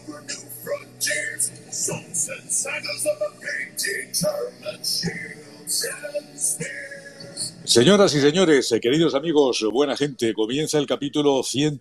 discover new frontiers. Songs and sagas of a painting, German shields and spears. Señoras y señores, queridos amigos, buena gente, comienza el capítulo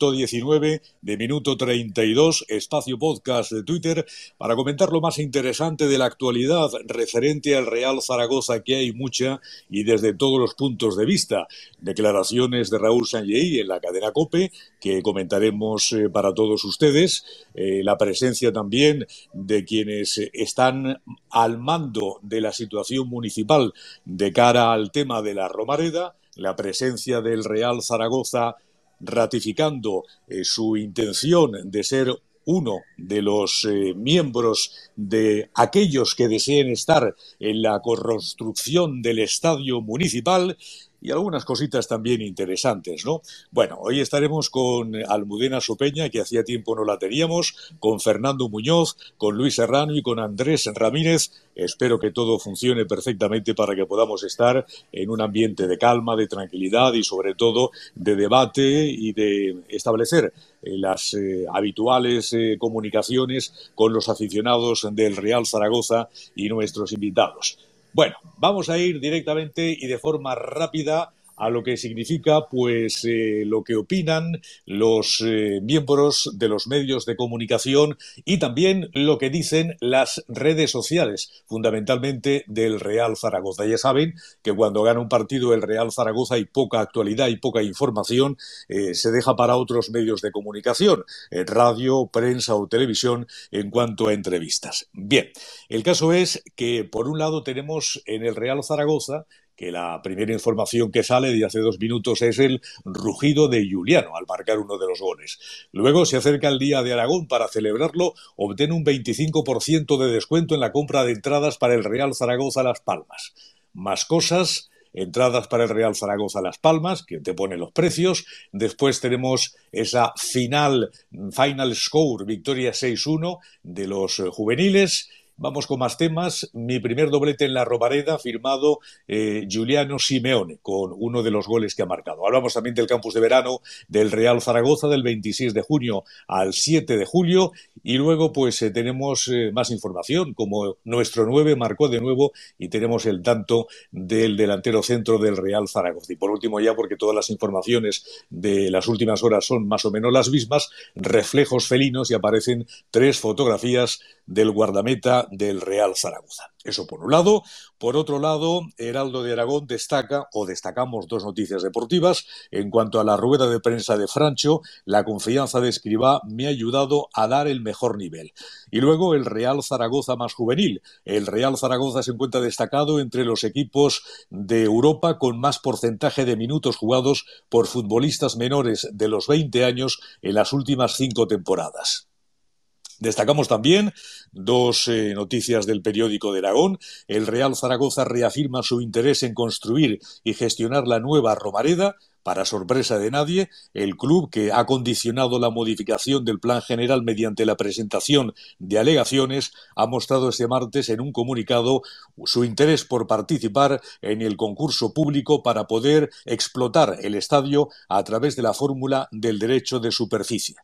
119 de Minuto 32, espacio podcast de Twitter, para comentar lo más interesante de la actualidad referente al Real Zaragoza, que hay mucha y desde todos los puntos de vista. Declaraciones de Raúl Sanllehy en la cadena COPE, que comentaremos para todos ustedes, la presencia también de quienes están al mando de la situación municipal de cara al tema de la Romareda, la presencia del Real Zaragoza ratificando su intención de ser uno de los miembros de aquellos que deseen estar en la construcción del estadio municipal y algunas cositas también interesantes, ¿no? Bueno, hoy estaremos con Almudena Sopeña, que hacía tiempo no la teníamos, con Fernando Muñoz, con Luis Serrano y con Andrés Ramírez. Espero que todo funcione perfectamente para que podamos estar en un ambiente de calma, de tranquilidad y sobre todo de debate y de establecer las habituales comunicaciones con los aficionados del Real Zaragoza y nuestros invitados. Bueno, vamos a ir directamente y de forma rápida a lo que significa, pues, lo que opinan los miembros de los medios de comunicación y también lo que dicen las redes sociales, fundamentalmente del Real Zaragoza. Ya saben que cuando gana un partido el Real Zaragoza hay poca actualidad y poca información, se deja para otros medios de comunicación, radio, prensa o televisión, en cuanto a entrevistas. Bien, el caso es que, por un lado, tenemos en el Real Zaragoza que la primera información que sale de hace 2 minutos es el rugido de Giuliano al marcar uno de los goles. Luego se acerca el Día de Aragón. Para celebrarlo, obtiene un 25% de descuento en la compra de entradas para el Real Zaragoza Las Palmas. Más cosas, entradas para el Real Zaragoza Las Palmas, que te pone los precios. Después tenemos esa final score, victoria 6-1 de los juveniles. Vamos con más temas. Mi primer doblete en la Romareda, firmado Giuliano Simeone, con uno de los goles que ha marcado. Hablamos también del campus de verano del Real Zaragoza, del 26 de junio al 7 de julio. Y luego, pues, tenemos más información, como nuestro 9 marcó de nuevo y tenemos el tanto del delantero centro del Real Zaragoza. Y por último, ya porque todas las informaciones de las últimas horas son más o menos las mismas, reflejos felinos, y aparecen 3 fotografías del guardameta del Real Zaragoza. Eso por un lado. Por otro lado, Heraldo de Aragón destacamos 2 noticias deportivas. En cuanto a la rueda de prensa de Francho, la confianza de Escribá me ha ayudado a dar el mejor nivel. Y luego el Real Zaragoza más juvenil. El Real Zaragoza se encuentra destacado entre los equipos de Europa con más porcentaje de minutos jugados por futbolistas menores de los 20 años en las últimas 5 temporadas. Destacamos también 2 noticias del periódico de Aragón. El Real Zaragoza reafirma su interés en construir y gestionar la nueva Romareda. Para sorpresa de nadie, el club, que ha condicionado la modificación del plan general mediante la presentación de alegaciones, ha mostrado este martes en un comunicado su interés por participar en el concurso público para poder explotar el estadio a través de la fórmula del derecho de superficie.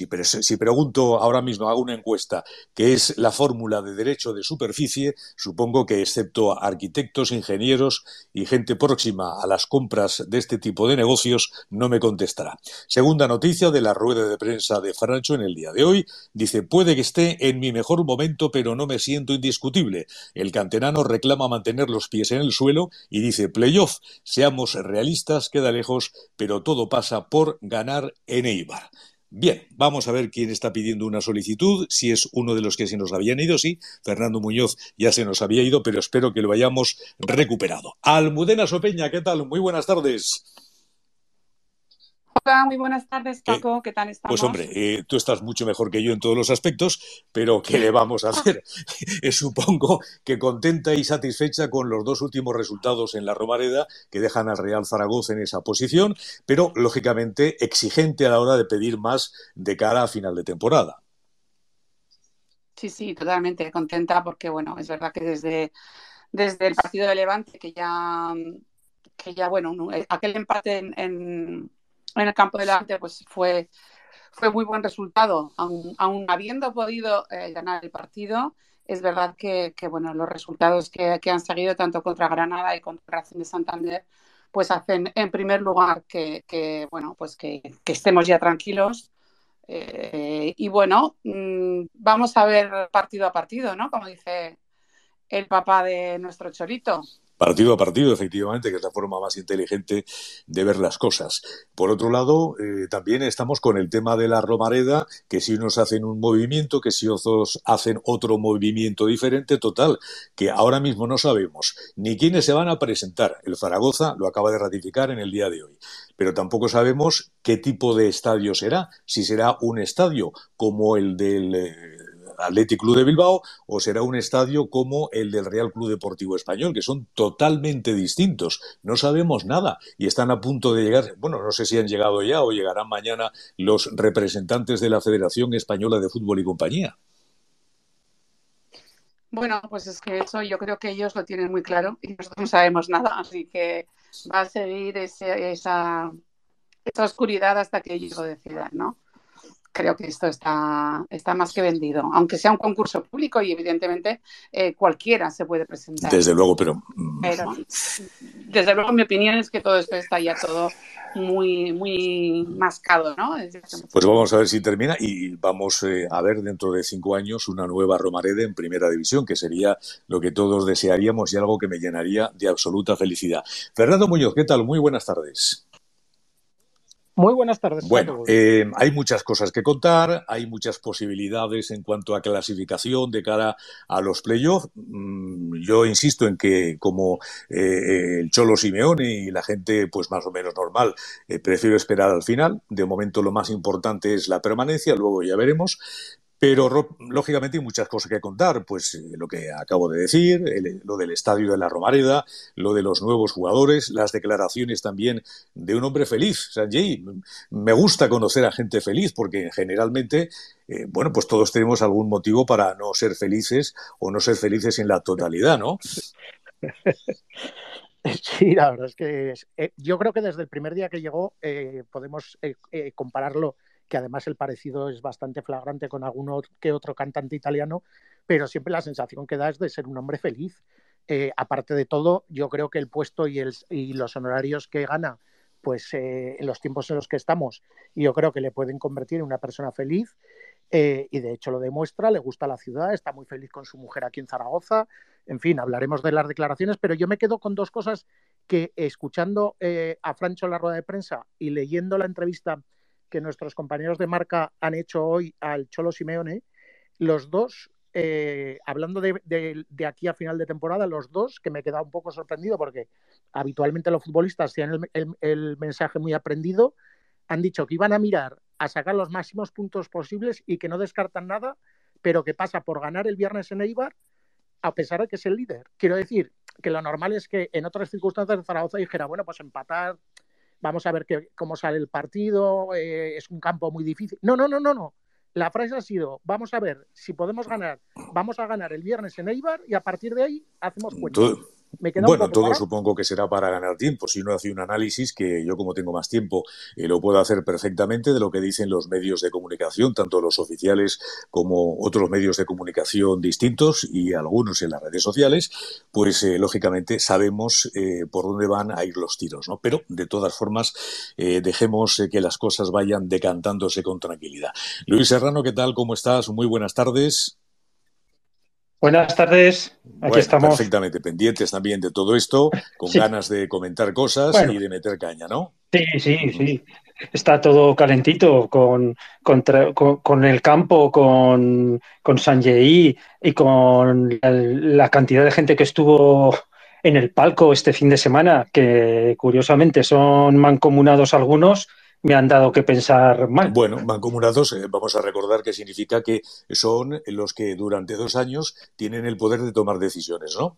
Si pregunto ahora mismo, hago una encuesta, ¿qué es la fórmula de derecho de superficie? Supongo que, excepto arquitectos, ingenieros y gente próxima a las compras de este tipo de negocios, no me contestará. Segunda noticia de la rueda de prensa de Francho en el día de hoy. Dice: puede que esté en mi mejor momento, pero no me siento indiscutible. El canterano reclama mantener los pies en el suelo y dice: playoff, seamos realistas, queda lejos, pero todo pasa por ganar en Eibar. Bien, vamos a ver quién está pidiendo una solicitud, si es uno de los que se nos habían ido. Sí, Fernando Muñoz ya se nos había ido, pero espero que lo hayamos recuperado. Almudena Sopeña, ¿qué tal? Muy buenas tardes. Hola, muy buenas tardes, Paco. ¿Qué tal estamos? Pues hombre, tú estás mucho mejor que yo en todos los aspectos, pero ¿qué le vamos a hacer? Supongo que contenta y satisfecha con los 2 últimos resultados en la Romareda, que dejan al Real Zaragoza en esa posición, pero lógicamente exigente a la hora de pedir más de cara a final de temporada. Sí, totalmente contenta porque, bueno, es verdad que desde el partido de Levante, que ya bueno, aquel empate en el campo de Levante pues fue fue muy buen resultado, aun habiendo podido ganar el partido. Es verdad que bueno, los resultados que han seguido tanto contra Granada y contra Racing de Santander pues hacen en primer lugar bueno, pues que estemos ya tranquilos. Y bueno, vamos a ver partido a partido, ¿no? Como dice el papá de nuestro Cholito. Partido a partido, efectivamente, que es la forma más inteligente de ver las cosas. Por otro lado, también estamos con el tema de la Romareda, que si unos hacen un movimiento, que si otros hacen otro movimiento diferente, total, que ahora mismo no sabemos ni quiénes se van a presentar. El Zaragoza lo acaba de ratificar en el día de hoy, pero tampoco sabemos qué tipo de estadio será, si será un estadio como el del Athletic Club de Bilbao o será un estadio como el del Real Club Deportivo Español, que son totalmente distintos. No sabemos nada y están a punto de llegar, bueno, no sé si han llegado ya o llegarán mañana los representantes de la Federación Española de Fútbol y Compañía. Bueno, pues es que eso yo creo que ellos lo tienen muy claro y nosotros no sabemos nada, así que va a seguir esa oscuridad hasta que ellos lo decidan, ¿no? Creo que esto está más que vendido, aunque sea un concurso público y evidentemente cualquiera se puede presentar. Desde luego, pero desde luego mi opinión es que todo esto está ya todo muy, muy mascado, ¿no? Pues vamos a ver si termina y vamos a ver dentro de 5 años una nueva Romareda en Primera División, que sería lo que todos desearíamos y algo que me llenaría de absoluta felicidad. Fernando Muñoz, ¿qué tal? Muy buenas tardes. Muy buenas tardes. Bueno, hay muchas cosas que contar, hay muchas posibilidades en cuanto a clasificación de cara a los playoffs. Yo insisto en que como el Cholo Simeone y la gente pues más o menos normal, prefiero esperar al final. De momento lo más importante es la permanencia, luego ya veremos. Pero, lógicamente, hay muchas cosas que contar. Pues lo que acabo de decir, lo del estadio de la Romareda, lo de los nuevos jugadores, las declaraciones también de un hombre feliz, Sanjay. Me gusta conocer a gente feliz porque generalmente, bueno, pues todos tenemos algún motivo para no ser felices o no ser felices en la totalidad, ¿no? Sí, la verdad es que yo creo que desde el primer día que llegó podemos compararlo, que además el parecido es bastante flagrante con alguno que otro cantante italiano, pero siempre la sensación que da es de ser un hombre feliz. Aparte de todo, yo creo que el puesto y los honorarios que gana, pues en los tiempos en los que estamos, yo creo que le pueden convertir en una persona feliz. Y de hecho lo demuestra, le gusta la ciudad, está muy feliz con su mujer aquí en Zaragoza. En fin, hablaremos de las declaraciones, pero yo me quedo con dos cosas que escuchando a Francho en la rueda de prensa y leyendo la entrevista que nuestros compañeros de Marca han hecho hoy al Cholo Simeone, los dos, hablando de aquí a final de temporada, los dos, que me he quedado un poco sorprendido porque habitualmente los futbolistas tienen el mensaje muy aprendido, han dicho que iban a mirar a sacar los máximos puntos posibles y que no descartan nada, pero que pasa por ganar el viernes en Eibar, a pesar de que es el líder. Quiero decir que lo normal es que en otras circunstancias de Zaragoza dijera, bueno, pues empatar, vamos a ver cómo sale el partido, es un campo muy difícil. No. La frase ha sido, vamos a ver si podemos ganar, vamos a ganar el viernes en Eibar y a partir de ahí hacemos cuentas. Bueno, todo supongo que será para ganar tiempo. Si uno hace un análisis, que yo como tengo más tiempo lo puedo hacer perfectamente, de lo que dicen los medios de comunicación, tanto los oficiales como otros medios de comunicación distintos y algunos en las redes sociales, pues lógicamente sabemos por dónde van a ir los tiros, ¿no? Pero de todas formas dejemos que las cosas vayan decantándose con tranquilidad. Luis Serrano, ¿qué tal? ¿Cómo estás? Muy buenas tardes. Buenas tardes, aquí estamos. Perfectamente pendientes también de todo esto, con ganas de comentar cosas y de meter caña, ¿no? Sí. Está todo calentito con el campo, con Sanjay y con la cantidad de gente que estuvo en el palco este fin de semana, que curiosamente son mancomunados algunos. Me han dado que pensar mal. Bueno, mancomunados, vamos a recordar que significa que son los que durante 2 años tienen el poder de tomar decisiones, ¿no?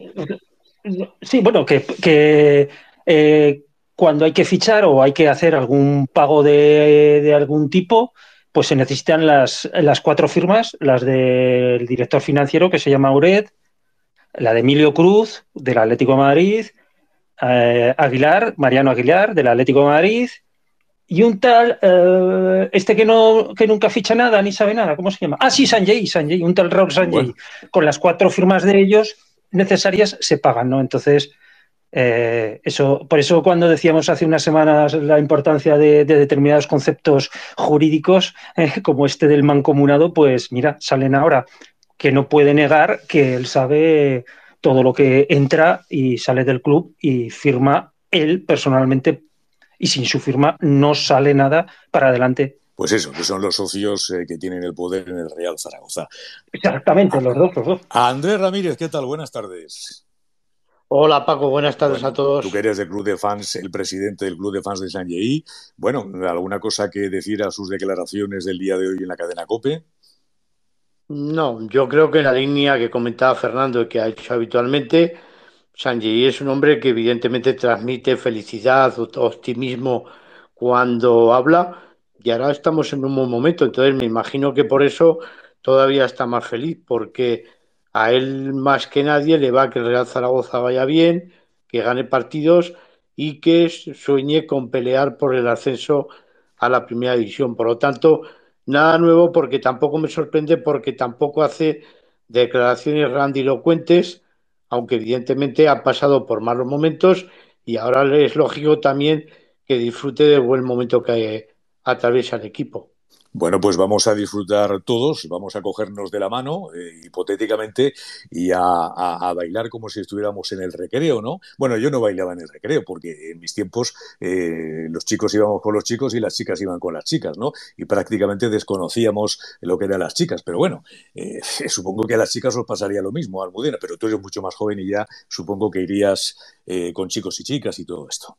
Sí, bueno, que cuando hay que fichar o hay que hacer algún pago de algún tipo, pues se necesitan las 4 firmas, las del director financiero, que se llama Uret, la de Emilio Cruz, del Atlético de Madrid, Mariano Aguilar, del Atlético de Madrid, y un tal, este que nunca ficha nada ni sabe nada, ¿cómo se llama? Ah, sí, Sanjay, un tal Raúl Sanjay. Bueno. Con las 4 firmas de ellos necesarias se pagan, ¿no? Entonces, por eso cuando decíamos hace unas semanas la importancia de determinados conceptos jurídicos, como este del mancomunado, pues mira, salen ahora, que no puede negar que él sabe todo lo que entra y sale del club y firma él personalmente, y sin su firma no sale nada para adelante. Pues eso, que son los socios que tienen el poder en el Real Zaragoza. Exactamente, los dos. Andrés Ramírez, ¿qué tal? Buenas tardes. Hola Paco, buenas tardes a todos. Tú que eres del club de fans, el presidente del club de fans de Sanjay. Bueno, ¿alguna cosa que decir a sus declaraciones del día de hoy en la cadena COPE? No, yo creo que en la línea que comentaba Fernando y que ha hecho habitualmente, Sanjay es un hombre que evidentemente transmite felicidad, optimismo cuando habla, y ahora estamos en un buen momento, entonces me imagino que por eso todavía está más feliz, porque a él más que nadie le va que el Real Zaragoza vaya bien, que gane partidos y que sueñe con pelear por el ascenso a la primera división. Por lo tanto, nada nuevo, porque tampoco me sorprende, porque tampoco hace declaraciones grandilocuentes, aunque evidentemente ha pasado por malos momentos y ahora es lógico también que disfrute del buen momento que atraviesa el equipo. Bueno, pues vamos a disfrutar todos, vamos a cogernos de la mano, hipotéticamente, y a bailar como si estuviéramos en el recreo, ¿no? Bueno, yo no bailaba en el recreo, porque en mis tiempos los chicos íbamos con los chicos y las chicas iban con las chicas, ¿no? Y prácticamente desconocíamos lo que eran las chicas. Pero bueno, supongo que a las chicas os pasaría lo mismo, Almudena, pero tú eres mucho más joven y ya supongo que irías con chicos y chicas y todo esto.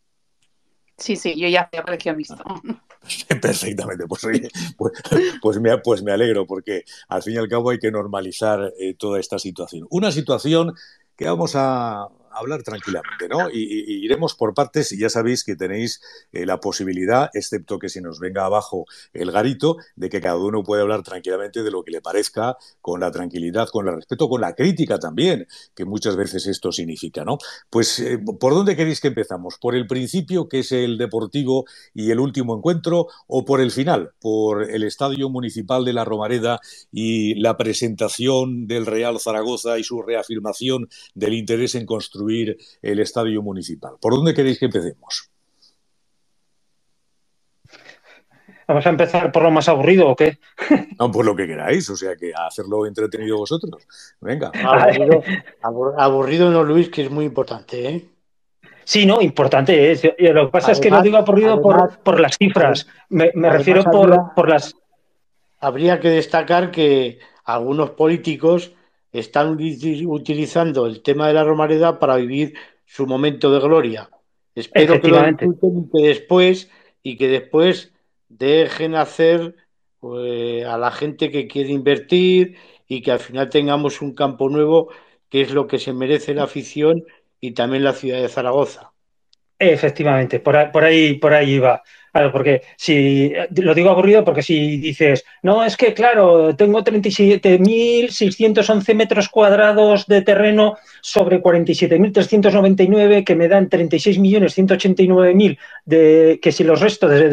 Sí, yo ya hacía colegio mixto. Perfectamente, pues me alegro, porque al fin y al cabo hay que normalizar toda esta situación. Una situación que vamos a hablar tranquilamente, ¿no? Y iremos por partes, y ya sabéis que tenéis la posibilidad, excepto que se nos venga abajo el garito, de que cada uno puede hablar tranquilamente de lo que le parezca, con la tranquilidad, con el respeto, con la crítica también, que muchas veces esto significa, ¿no? Pues, ¿por dónde queréis que empezamos? ¿Por el principio, que es el deportivo y el último encuentro, o por el final, por el Estadio Municipal de la Romareda y la presentación del Real Zaragoza y su reafirmación del interés en construir el estadio municipal? ¿Por dónde queréis que empecemos? ¿Vamos a empezar por lo más aburrido o qué? No, por lo que queráis, o sea, que a hacerlo entretenido vosotros. Venga. Aburrido no, Luis, que es muy importante, ¿eh? Sí, no, importante es. Lo que pasa es que lo digo aburrido por las cifras. Me refiero por las... Habría que destacar que algunos políticos están utilizando el tema de la Romareda para vivir su momento de gloria. Espero que lo disfruten y que después dejen hacer a la gente que quiere invertir y que al final tengamos un campo nuevo, que es lo que se merece la afición y también la ciudad de Zaragoza. Efectivamente, por ahí iba. Claro, porque si lo digo aburrido, porque si dices, no, es que claro, tengo 37.611 metros cuadrados de terreno sobre 47.399 que me dan 36.189.000, que si los resto de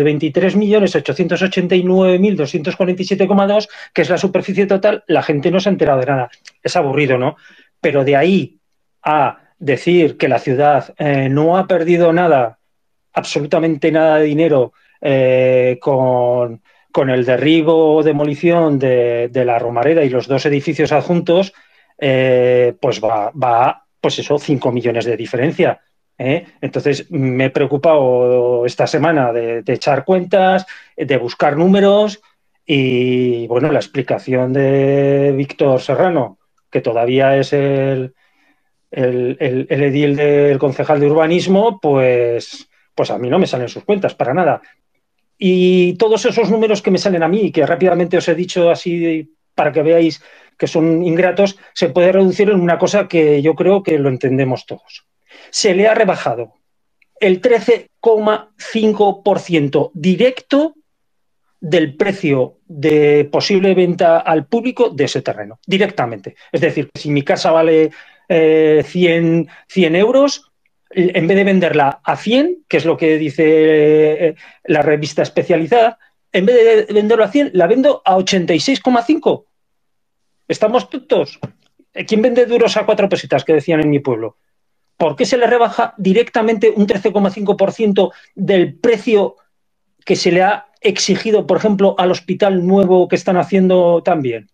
23.889.247,2, que es la superficie total, la gente no se ha enterado de nada. Es aburrido, ¿no? Pero de ahí a decir que la ciudad no ha perdido nada, absolutamente nada de dinero con el derribo o demolición de la Romareda y los 2 edificios adjuntos, pues va pues eso, 5 millones de diferencia. Entonces me he preocupado esta semana de echar cuentas, de buscar números, y bueno, la explicación de Víctor Serrano, que todavía es el edil del concejal de urbanismo, pues a mí no me salen sus cuentas para nada. Y todos esos números que me salen a mí, que rápidamente os he dicho así para que veáis que son ingratos, se puede reducir en una cosa que yo creo que lo entendemos todos. Se le ha rebajado el 13,5% directo del precio de posible venta al público de ese terreno, directamente. Es decir, si mi casa vale 100 euros, en vez de venderla a 100, que es lo que dice la revista especializada, en vez de venderlo a 100, la vendo a 86,5. ¿Estamos tontos? ¿Quién vende duros a 4 pesetas, que decían en mi pueblo? ¿Por qué se le rebaja directamente un 13,5% del precio que se le ha exigido, por ejemplo, al hospital nuevo que están haciendo también?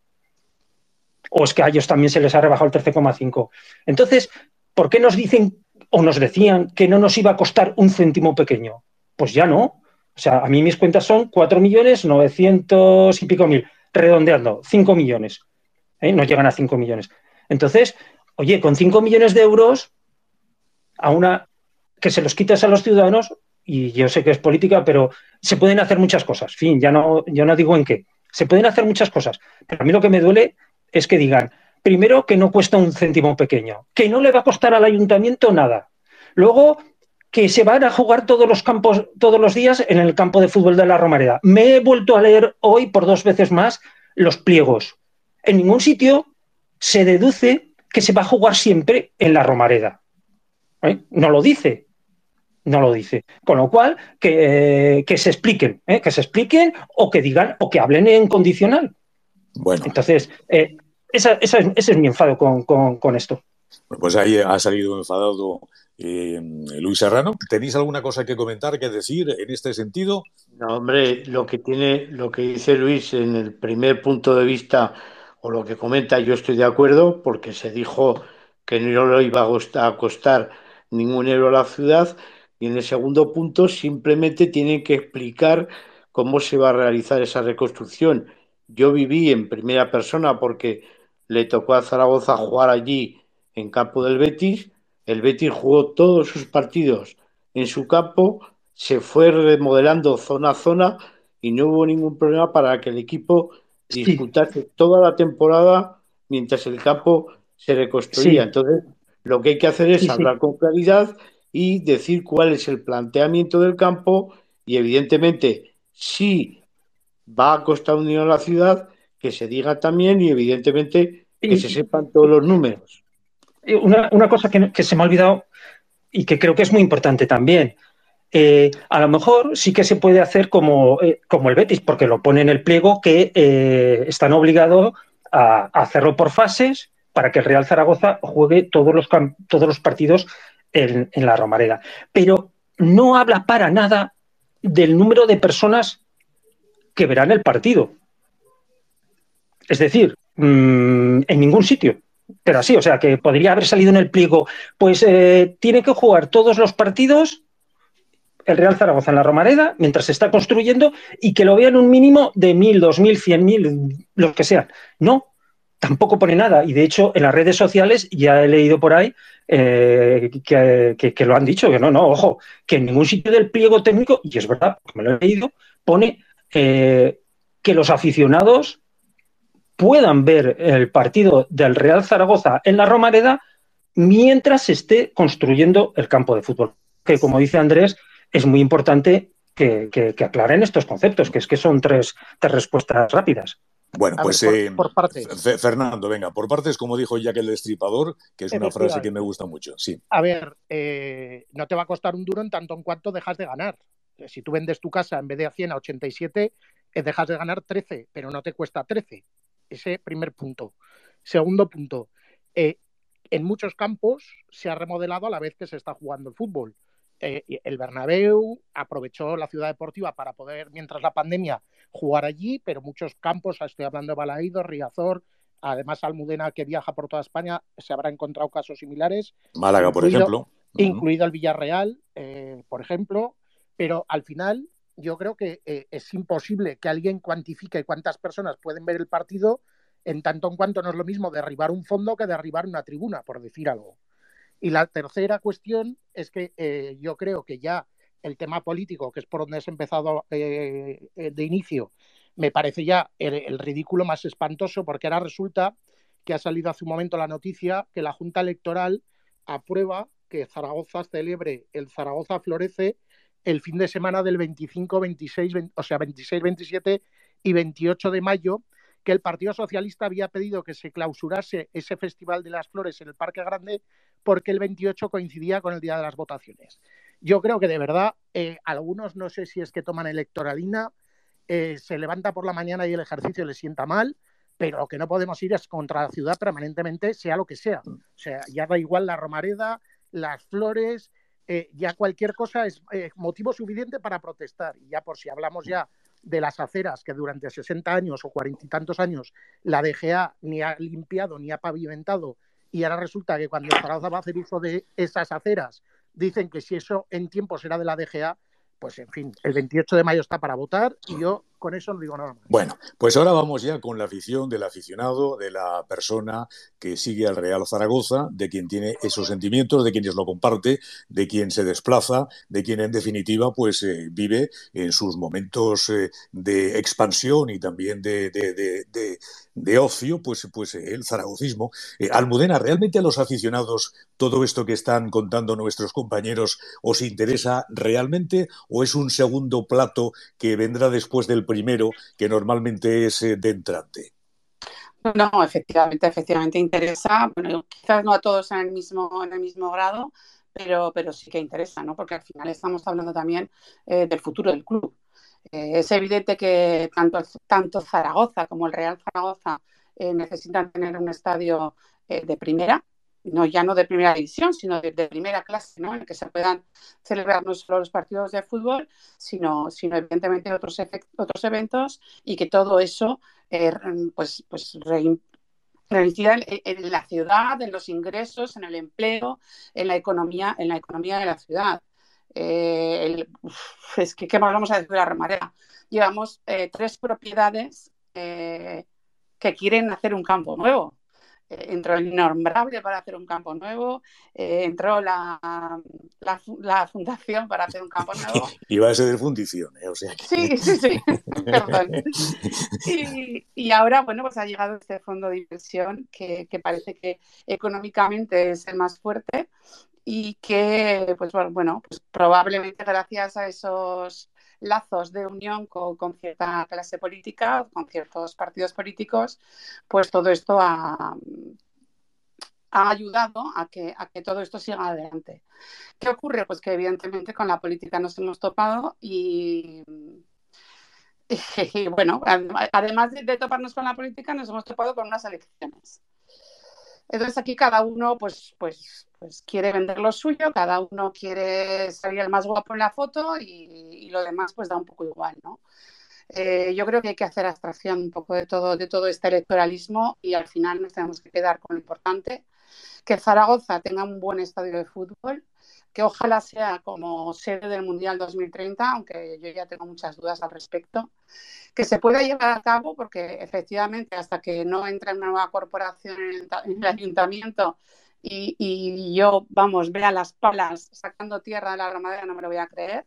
¿O es que a ellos también se les ha rebajado el 13,5%? Entonces, ¿por qué nos dicen o nos decían que no nos iba a costar un céntimo pequeño? Pues ya no. O sea, a mí mis cuentas son 4.900.000 y pico, redondeando, 5 millones. No llegan a 5 millones. Entonces, oye, con 5 millones de euros, a una que se los quitas a los ciudadanos, y yo sé que es política, pero se pueden hacer muchas cosas. En fin, yo no digo en qué. Se pueden hacer muchas cosas. Pero a mí lo que me duele es que digan, primero, que no cuesta un céntimo pequeño, que no le va a costar al ayuntamiento nada. Luego, que se van a jugar todos los campos, todos los días en el campo de fútbol de la Romareda. Me he vuelto a leer hoy por 2 veces más los pliegos. En ningún sitio se deduce que se va a jugar siempre en la Romareda. No lo dice. No lo dice. Con lo cual, que se expliquen, o que digan, o que hablen en condicional. Bueno. Entonces, ese es mi enfado con esto. Pues ahí ha salido enfadado Luis Serrano. ¿Tenéis alguna cosa que comentar, que decir en este sentido? No, hombre, lo que dice Luis en el primer punto de vista o lo que comenta, yo estoy de acuerdo, porque se dijo que no le iba a costar ningún euro a la ciudad, y en el segundo punto simplemente tienen que explicar cómo se va a realizar esa reconstrucción. Yo viví en primera persona porque le tocó a Zaragoza jugar allí en campo del Betis. El Betis jugó todos sus partidos en su campo, se fue remodelando zona a zona y no hubo ningún problema para que el equipo disputase toda la temporada mientras el campo se reconstruía. Sí. Entonces, lo que hay que hacer es hablar con claridad y decir cuál es el planteamiento del campo, y evidentemente, si va a costar un dinero a la ciudad, que se diga también, y evidentemente que se sepan todos los números. Una cosa que se me ha olvidado y que creo que es muy importante también. A lo mejor sí que se puede hacer como el Betis, porque lo pone en el pliego, que están obligados a hacerlo por fases para que el Real Zaragoza juegue todos los partidos en la Romareda. Pero no habla para nada del número de personas que verán el partido. Es decir, en ningún sitio. Pero así, o sea, que podría haber salido en el pliego, pues tiene que jugar todos los partidos el Real Zaragoza en la Romareda mientras se está construyendo, y que lo vean un mínimo de 1.000, 2.000, 100.000, lo que sea. No, tampoco pone nada. Y de hecho, en las redes sociales ya he leído por ahí que lo han dicho, que no, ojo, que en ningún sitio del pliego técnico, y es verdad, porque me lo he leído, pone que los aficionados puedan ver el partido del Real Zaragoza en la Romareda mientras se esté construyendo el campo de fútbol. Que, como dice Andrés, es muy importante que aclaren estos conceptos, que es que son tres respuestas rápidas. Bueno, pues por partes. Fernando, venga, por partes, como dijo Jack el Destripador, que es una frase que me gusta mucho. Sí. A ver, no te va a costar un duro en tanto en cuanto dejas de ganar. Si tú vendes tu casa en vez de a 100 a 87, dejas de ganar 13, pero no te cuesta 13. Ese primer punto. Segundo punto, en muchos campos se ha remodelado a la vez que se está jugando el fútbol. El Bernabéu aprovechó la ciudad deportiva para poder, mientras la pandemia, jugar allí, pero muchos campos, estoy hablando de Balaídos, Riazor, además Almudena, que viaja por toda España, se habrá encontrado casos similares. Málaga, por ejemplo. Incluido el Villarreal, por ejemplo, pero al final yo creo que es imposible que alguien cuantifique cuántas personas pueden ver el partido, en tanto en cuanto no es lo mismo derribar un fondo que derribar una tribuna, por decir algo. Y la tercera cuestión es que yo creo que ya el tema político, que es por donde has empezado de inicio, me parece ya el ridículo más espantoso, porque ahora resulta que ha salido hace un momento la noticia que la Junta Electoral aprueba que Zaragoza celebre el Zaragoza Florece el fin de semana del 25, 26, o sea, 26, 27 y 28 de mayo, que el Partido Socialista había pedido que se clausurase ese Festival de las Flores en el Parque Grande porque el 28 coincidía con el día de las votaciones. Yo creo que de verdad, algunos no sé si es que toman electoralina, se levanta por la mañana y el ejercicio les sienta mal, pero lo que no podemos ir es contra la ciudad permanentemente, sea lo que sea. O sea, ya da igual la romareda, las flores, ya cualquier cosa es motivo suficiente para protestar. Y ya por si hablamos ya de las aceras, que durante 60 años o 40 y tantos años la DGA ni ha limpiado ni ha pavimentado, y ahora resulta que cuando Zaragoza va a hacer uso de esas aceras, dicen que si eso en tiempos era de la DGA, pues en fin, el 28 de mayo está para votar y yo con eso no digo nada más. Bueno, pues ahora vamos ya con la afición del aficionado, de la persona que sigue al Real Zaragoza, de quien tiene esos sentimientos, de quienes lo comparte, de quien se desplaza, de quien en definitiva pues vive en sus momentos de expansión y también de ocio, pues el zaragocismo. Almudena, ¿realmente a los aficionados todo esto que están contando nuestros compañeros os interesa realmente o es un segundo plato que vendrá después del primero, que normalmente es de entrante? No, efectivamente interesa. Bueno, quizás no a todos en el mismo grado, pero sí que interesa, ¿no? Porque al final estamos hablando también del futuro del club. Es evidente que tanto Zaragoza como el Real Zaragoza necesitan tener un estadio de primera, ya no de primera división, sino de primera clase, ¿no? En el que se puedan celebrar no solo los partidos de fútbol, sino evidentemente otros eventos, y que todo eso pues reincida en la ciudad, en los ingresos, en el empleo, en la economía de la ciudad. Es que, ¿qué más vamos a decir de la Romareda? Llevamos 3 propiedades que quieren hacer un campo nuevo. Entró el Innombrable para hacer un campo nuevo, entró la fundación para hacer un campo nuevo. Iba a ser de fundición, o sea que... Sí, perdón. Y ahora, bueno, pues ha llegado este fondo de inversión que parece que económicamente es el más fuerte y que, pues bueno, pues probablemente gracias a esos lazos de unión con cierta clase política, con ciertos partidos políticos, pues todo esto ha ayudado a que todo esto siga adelante. ¿Qué ocurre? Pues que evidentemente con la política nos hemos topado y bueno, además de toparnos con la política, nos hemos topado con unas elecciones. Entonces aquí cada uno pues quiere vender lo suyo, cada uno quiere salir el más guapo en la foto y lo demás pues da un poco igual, ¿no? Yo creo que hay que hacer abstracción un poco de todo este electoralismo y al final nos tenemos que quedar con lo importante, que Zaragoza tenga un buen estadio de fútbol, que ojalá sea como sede del Mundial 2030, aunque yo ya tengo muchas dudas al respecto, que se pueda llevar a cabo porque efectivamente hasta que no entre una nueva corporación en el ayuntamiento y yo, vamos, vea las palas sacando tierra de la Romareda, no me lo voy a creer.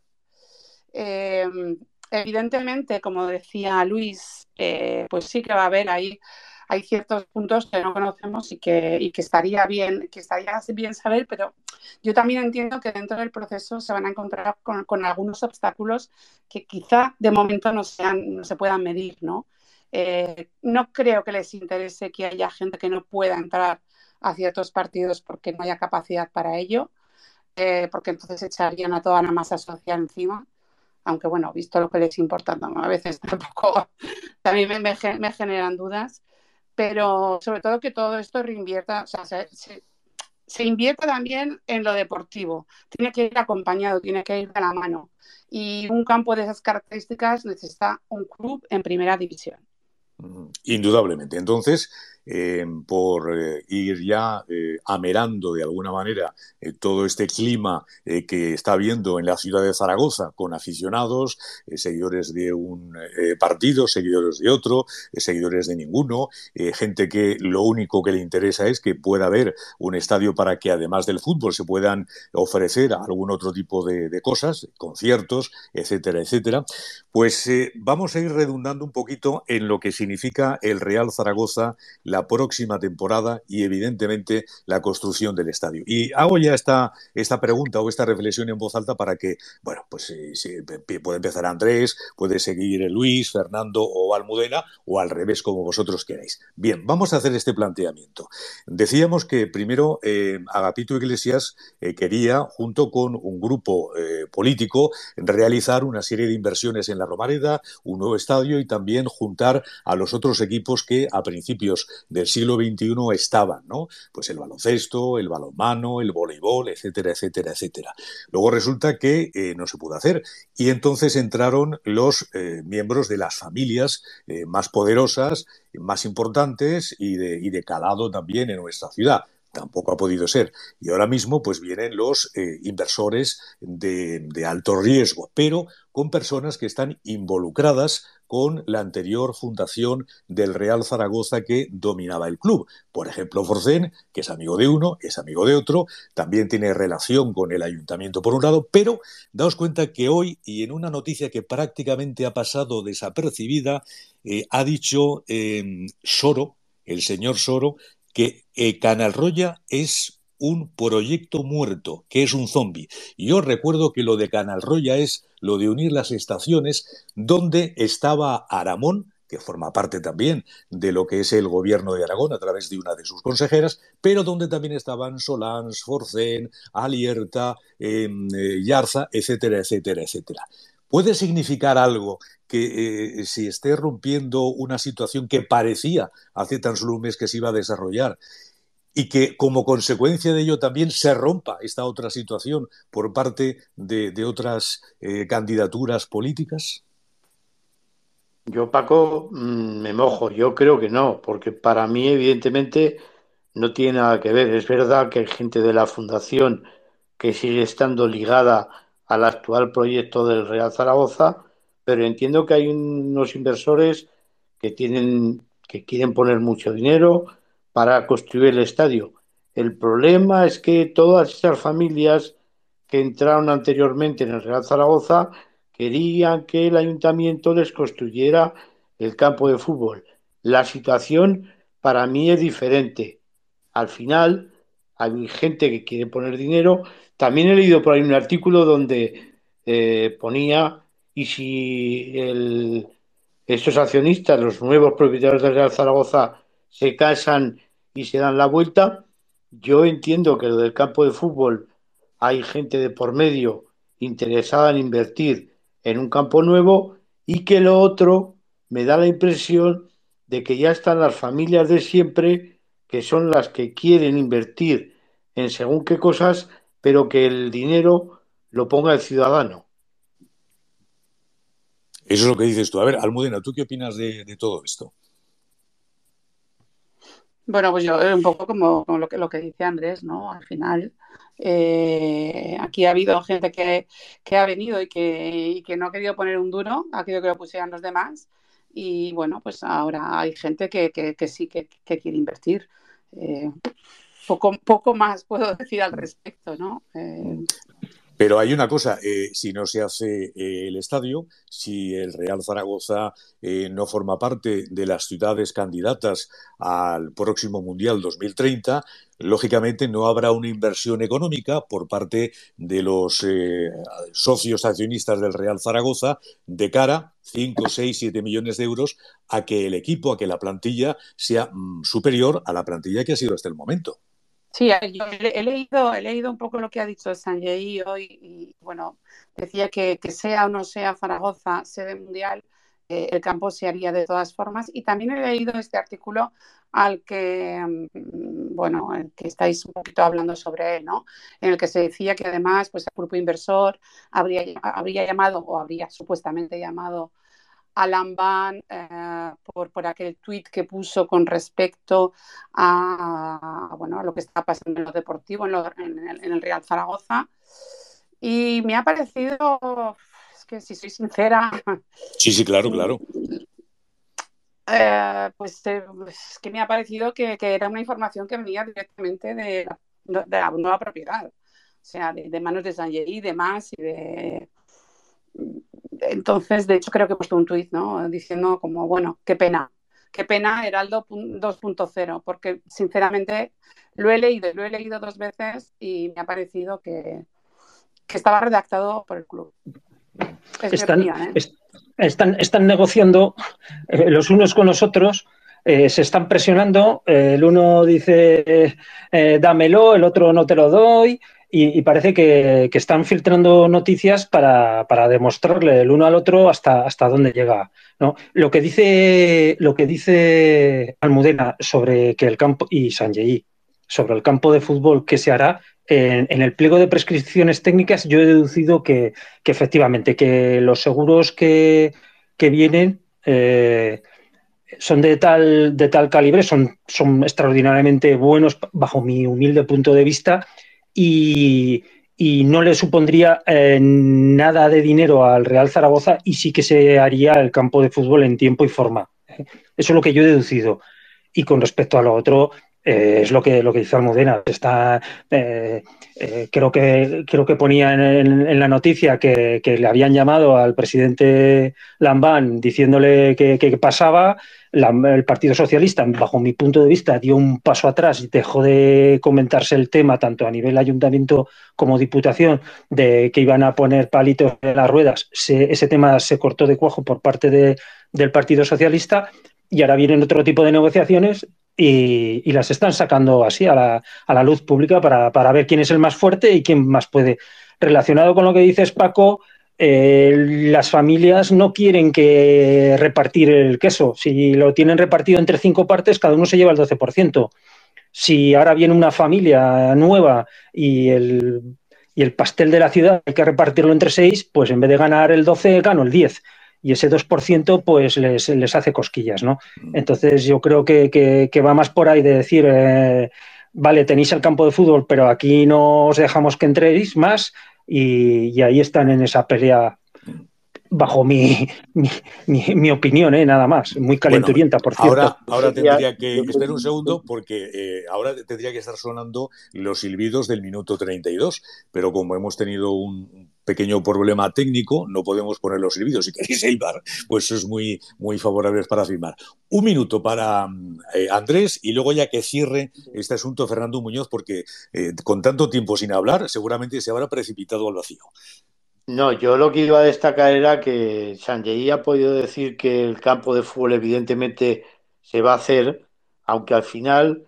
Evidentemente, como decía Luis, pues sí que va a haber ahí, hay ciertos puntos que no conocemos y que estaría bien saber, pero yo también entiendo que dentro del proceso se van a encontrar con algunos obstáculos que quizá de momento no se puedan medir, ¿no? No creo que les interese que haya gente que no pueda entrar a ciertos partidos porque no haya capacidad para ello, porque entonces echarían a toda la masa social encima. Aunque bueno, visto lo que les importa, ¿no? A veces tampoco, también me generan dudas, pero sobre todo que todo esto reinvierta, o sea, se invierta también en lo deportivo, tiene que ir acompañado, tiene que ir de la mano, y un campo de esas características necesita un club en primera división. Indudablemente. Entonces, por ir ya amerando de alguna manera todo este clima que está habiendo en la ciudad de Zaragoza con aficionados, seguidores de un partido, seguidores de otro, seguidores de ninguno, gente que lo único que le interesa es que pueda haber un estadio para que además del fútbol se puedan ofrecer algún otro tipo de cosas, conciertos, etcétera, etcétera. Pues vamos a ir redundando un poquito en lo que significa el Real Zaragoza, la próxima temporada y, evidentemente, la construcción del estadio. Y hago ya esta pregunta o esta reflexión en voz alta para que, bueno, pues puede empezar Andrés, puede seguir Luis, Fernando o Almudena, o al revés, como vosotros queráis. Bien, vamos a hacer este planteamiento. Decíamos que primero Agapito Iglesias quería, junto con un grupo político, realizar una serie de inversiones en la Romareda, un nuevo estadio y también juntar a los otros equipos que a principios del siglo XXI estaban, ¿no? Pues el baloncesto, el balonmano, el voleibol, etcétera, etcétera, etcétera. Luego resulta que no se pudo hacer y entonces entraron los miembros de las familias más poderosas, más importantes y de calado también en nuestra ciudad. Tampoco ha podido ser. Y ahora mismo pues vienen los inversores de alto riesgo, pero con personas que están involucradas con la anterior fundación del Real Zaragoza que dominaba el club. Por ejemplo, Forcén, que es amigo de uno, es amigo de otro, también tiene relación con el ayuntamiento por un lado, pero daos cuenta que hoy, y en una noticia que prácticamente ha pasado desapercibida, ha dicho Soro, el señor Soro, que Canal Roya es un proyecto muerto, que es un zombie. Y yo recuerdo que lo de Canal Roya es lo de unir las estaciones donde estaba Aramón, que forma parte también de lo que es el gobierno de Aragón a través de una de sus consejeras, pero donde también estaban Solans, Forcén, Alierta, Yarza, etcétera, etcétera, etcétera. ¿Puede significar algo que se esté rompiendo una situación que parecía hace tan solo un mes que se iba a desarrollar y que como consecuencia de ello también se rompa esta otra situación por parte de otras candidaturas políticas? Yo, Paco, me mojo. Yo creo que no, porque para mí, evidentemente, no tiene nada que ver. Es verdad que hay gente de la Fundación que sigue estando ligada al actual proyecto del Real Zaragoza, pero entiendo que hay unos inversores que quieren poner mucho dinero para construir el estadio. El problema es que todas esas familias que entraron anteriormente en el Real Zaragoza querían que el ayuntamiento les construyera el campo de fútbol. La situación para mí es diferente. Al final hay gente que quiere poner dinero. También he leído por ahí un artículo donde ponía, y si estos accionistas, los nuevos propietarios del Real Zaragoza, se casan y se dan la vuelta, yo entiendo que lo del campo de fútbol hay gente de por medio interesada en invertir en un campo nuevo y que lo otro me da la impresión de que ya están las familias de siempre que son las que quieren invertir en según qué cosas, pero que el dinero lo ponga el ciudadano. Eso es lo que dices tú. A ver, Almudena, ¿tú qué opinas de todo esto? Bueno, pues yo un poco como lo que dice Andrés, ¿no? Al final, aquí ha habido gente que ha venido y que no ha querido poner un duro, ha querido que lo pusieran los demás. Y bueno, pues ahora hay gente que sí que quiere invertir. Poco más puedo decir al respecto, ¿no? Pero hay una cosa, si no se hace el estadio, si el Real Zaragoza no forma parte de las ciudades candidatas al próximo Mundial 2030, lógicamente no habrá una inversión económica por parte de los socios accionistas del Real Zaragoza de cara 5, 6, 7 millones de euros a que el equipo, a que la plantilla sea superior a la plantilla que ha sido hasta el momento. Sí, yo he leído un poco lo que ha dicho Sanjay hoy y bueno, decía que sea o no sea Zaragoza sede mundial, el campo se haría de todas formas. Y también he leído este artículo al que, bueno, el que estáis un poquito hablando sobre él, ¿no? En el que se decía que además, pues el grupo inversor habría llamado o habría supuestamente llamado Alan Van por aquel tuit que puso con respecto bueno, a lo que está pasando en lo deportivo en el Real Zaragoza. Y me ha parecido, es que si soy sincera, Sí, sí, claro, claro. pues es que me ha parecido que era una información que venía directamente de la nueva propiedad, o sea, de manos de Sanjay y demás, y de... Entonces, de hecho, creo que he puesto un tuit, ¿no? Diciendo como, bueno, qué pena qué pena era el 2.0, porque sinceramente lo he leído 2 veces y me ha parecido que estaba redactado por el club. Es mi opinión, ¿eh? Están negociando los unos con los otros, se están presionando, el uno dice dámelo, el otro no te lo doy, y parece que están filtrando noticias para demostrarle el uno al otro hasta dónde llega, ¿no? Lo que dice Almudena sobre que el campo, y Sanjei, sobre el campo de fútbol que se hará, en el pliego de prescripciones técnicas yo he deducido que efectivamente, que los seguros que vienen son de tal calibre, son extraordinariamente buenos bajo mi humilde punto de vista, y, no le supondría nada de dinero al Real Zaragoza, y sí que se haría el campo de fútbol en tiempo y forma. Eso es lo que yo he deducido. Y con respecto a lo otro, es lo que dice Almudena. Creo que ponía en la noticia que le habían llamado al presidente Lambán diciéndole qué pasaba. El Partido Socialista, bajo mi punto de vista, dio un paso atrás y dejó de comentarse el tema, tanto a nivel ayuntamiento como diputación, de que iban a poner palitos en las ruedas. Ese tema se cortó de cuajo por parte del Partido Socialista, y ahora vienen otro tipo de negociaciones y las están sacando así a la luz pública para ver quién es el más fuerte y quién más puede. Relacionado con lo que dices, Paco, las familias no quieren que repartir el queso. Si lo tienen repartido entre 5 partes, cada uno se lleva el 12%. Si ahora viene una familia nueva y el pastel de la ciudad hay que repartirlo entre 6, pues en vez de ganar el 12, gano el 10. Y ese 2% pues les hace cosquillas, ¿no? Entonces yo creo que va más por ahí de decir, vale, tenéis el campo de fútbol, pero aquí no os dejamos que entréis más, y ahí están en esa pelea, bajo mi opinión, nada más. Muy calenturienta, bueno, por cierto. Ahora tendría que... Espera un segundo, porque ahora tendría que estar sonando los silbidos del minuto 32, pero como hemos tenido un pequeño problema técnico, no podemos poner los silbidos. Si queréis silbar, pues es muy, muy favorable para filmar. Un minuto para Andrés, y luego ya que cierre este asunto Fernando Muñoz, porque con tanto tiempo sin hablar, seguramente se habrá precipitado al vacío. No, yo lo que iba a destacar era que Sanjei ha podido decir que el campo de fútbol evidentemente se va a hacer, aunque al final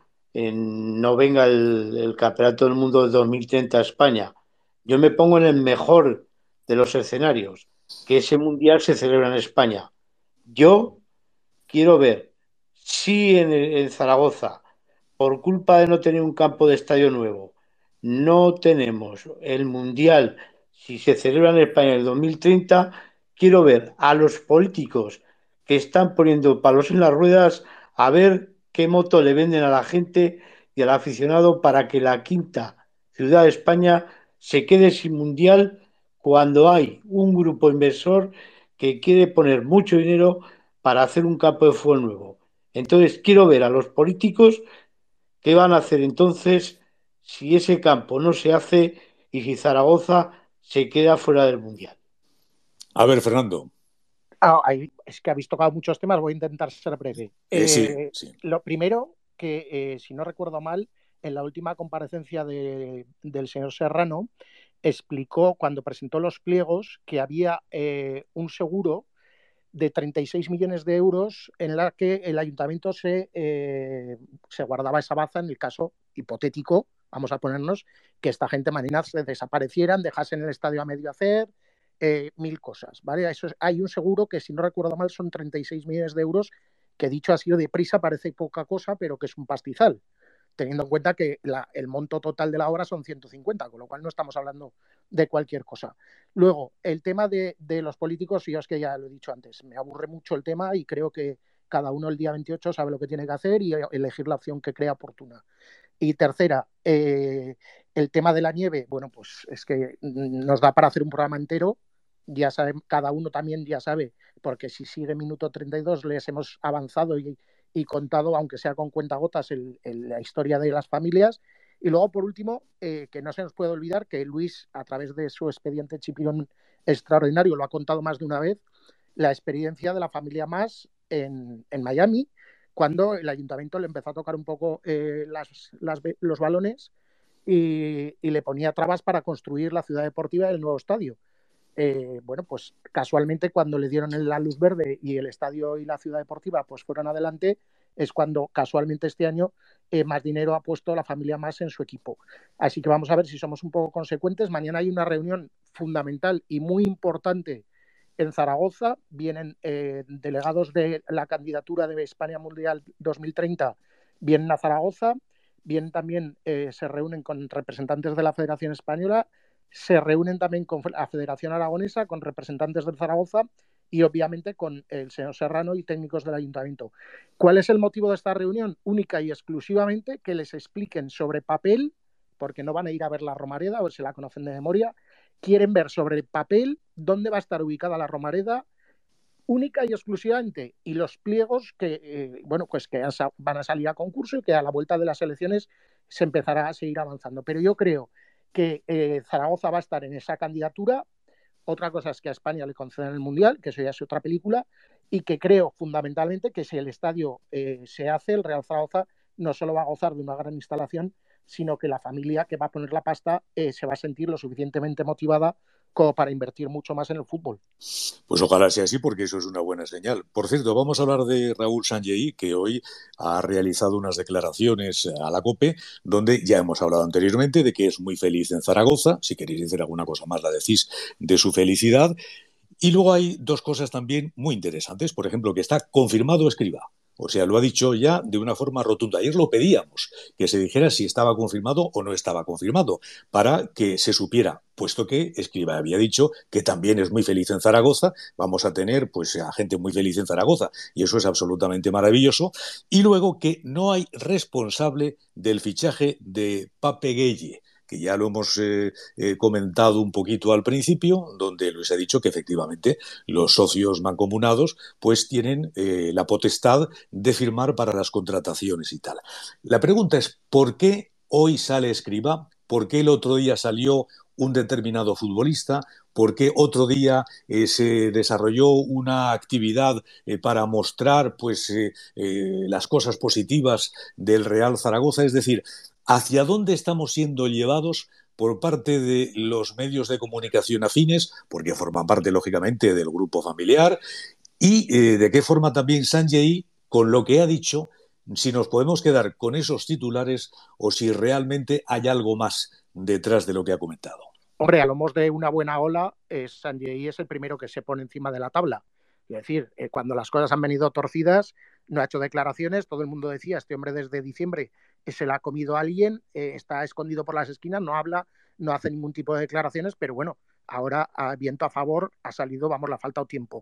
no venga el Campeonato del Mundo de 2030 a España. Yo me pongo en el mejor de los escenarios, que ese mundial se celebra en España. Yo quiero ver si en Zaragoza, por culpa de no tener un campo de estadio nuevo, no tenemos el mundial. Si se celebra en España en el 2030, quiero ver a los políticos que están poniendo palos en las ruedas, a ver qué moto le venden a la gente y al aficionado para que la quinta ciudad de España se quede sin mundial, cuando hay un grupo inversor que quiere poner mucho dinero para hacer un campo de fútbol nuevo. Entonces, quiero ver a los políticos qué van a hacer entonces si ese campo no se hace y si Zaragoza se queda fuera del Mundial. A ver, Fernando. Es que habéis tocado muchos temas, voy a intentar ser breve. Sí. Lo primero, que si no recuerdo mal, en la última comparecencia del señor Serrano, explicó cuando presentó los pliegos que había un seguro de 36 millones de euros en la que el ayuntamiento se guardaba esa baza en el caso hipotético, vamos a ponernos, que esta gente mañana se desaparecieran, dejasen el estadio a medio hacer, 1000 cosas, ¿vale? Hay un seguro que, si no recuerdo mal, son 36 millones de euros, que dicho así de prisa parece poca cosa, pero que es un pastizal, teniendo en cuenta que el monto total de la obra son 150, con lo cual no estamos hablando de cualquier cosa. Luego, el tema de los políticos, yo es que ya lo he dicho antes, me aburre mucho el tema y creo que cada uno el día 28 sabe lo que tiene que hacer y elegir la opción que crea oportuna. Y tercera, el tema de la nieve, bueno, pues es que nos da para hacer un programa entero. Ya sabe, cada uno también ya sabe, porque si sigue minuto 32 les hemos avanzado y contado, aunque sea con cuentagotas, la historia de las familias. Y luego, por último, que no se nos puede olvidar que Luis, a través de su expediente Chipión extraordinario, lo ha contado más de una vez, la experiencia de la familia Mas en Miami, cuando el ayuntamiento le empezó a tocar un poco los balones y le ponía trabas para construir la ciudad deportiva y el nuevo estadio. Bueno, pues casualmente cuando le dieron la luz verde y el estadio y la ciudad deportiva pues fueron adelante, es cuando casualmente este año más dinero ha puesto la familia Mas en su equipo. Así que vamos a ver si somos un poco consecuentes. Mañana hay una reunión fundamental y muy importante en Zaragoza. Vienen delegados de la candidatura de España Mundial 2030, vienen a Zaragoza, vienen también, se reúnen con representantes de la Federación Española, se reúnen también con la Federación Aragonesa, con representantes de Zaragoza y obviamente con el señor Serrano y técnicos del ayuntamiento. ¿Cuál es el motivo de esta reunión? Única y exclusivamente que les expliquen sobre papel, porque no van a ir a ver la Romareda, o se la conocen de memoria, quieren ver sobre el papel dónde va a estar ubicada la Romareda, única y exclusivamente, y los pliegos que, bueno, pues que van a salir a concurso y que a la vuelta de las elecciones se empezará a seguir avanzando. Pero yo creo que Zaragoza va a estar en esa candidatura. Otra cosa es que a España le conceden el Mundial, que eso ya es otra película, y que creo fundamentalmente que si el estadio se hace, el Real Zaragoza no solo va a gozar de una gran instalación, sino que la familia que va a poner la pasta se va a sentir lo suficientemente motivada como para invertir mucho más en el fútbol. Pues ojalá sea así, porque eso es una buena señal. Por cierto, vamos a hablar de Raúl Sanllehy, que hoy ha realizado unas declaraciones a la COPE, donde ya hemos hablado anteriormente de que es muy feliz en Zaragoza. Si queréis decir alguna cosa más, la decís, de su felicidad. Y luego hay dos cosas también muy interesantes. Por ejemplo, que está confirmado Escribá. O sea, lo ha dicho ya de una forma rotunda. Ayer lo pedíamos, que se dijera si estaba confirmado o no estaba confirmado, para que se supiera, puesto que Escribá había dicho que también es muy feliz en Zaragoza. Vamos a tener pues a gente muy feliz en Zaragoza, y eso es absolutamente maravilloso. Y luego que no hay responsable del fichaje de Pape Gueye, que ya lo hemos comentado un poquito al principio, donde Luis ha dicho que efectivamente los socios mancomunados pues tienen la potestad de firmar para las contrataciones y tal. La pregunta es, ¿por qué hoy sale Escribá? ¿Por qué el otro día salió un determinado futbolista? ¿Por qué otro día se desarrolló una actividad para mostrar pues, las cosas positivas del Real Zaragoza? Es decir, ¿hacia dónde estamos siendo llevados por parte de los medios de comunicación afines, porque forman parte, lógicamente, del grupo familiar? Y de qué forma también Sanllehy, con lo que ha dicho, si nos podemos quedar con esos titulares o si realmente hay algo más detrás de lo que ha comentado. Hombre, a lomos de una buena ola, Sanllehy es el primero que se pone encima de la tabla. Es decir, cuando las cosas han venido torcidas, no ha hecho declaraciones, todo el mundo decía, este hombre desde diciembre se la ha comido a alguien, está escondido por las esquinas, no habla, no hace ningún tipo de declaraciones, pero bueno, ahora a viento a favor ha salido, vamos, le ha faltado tiempo.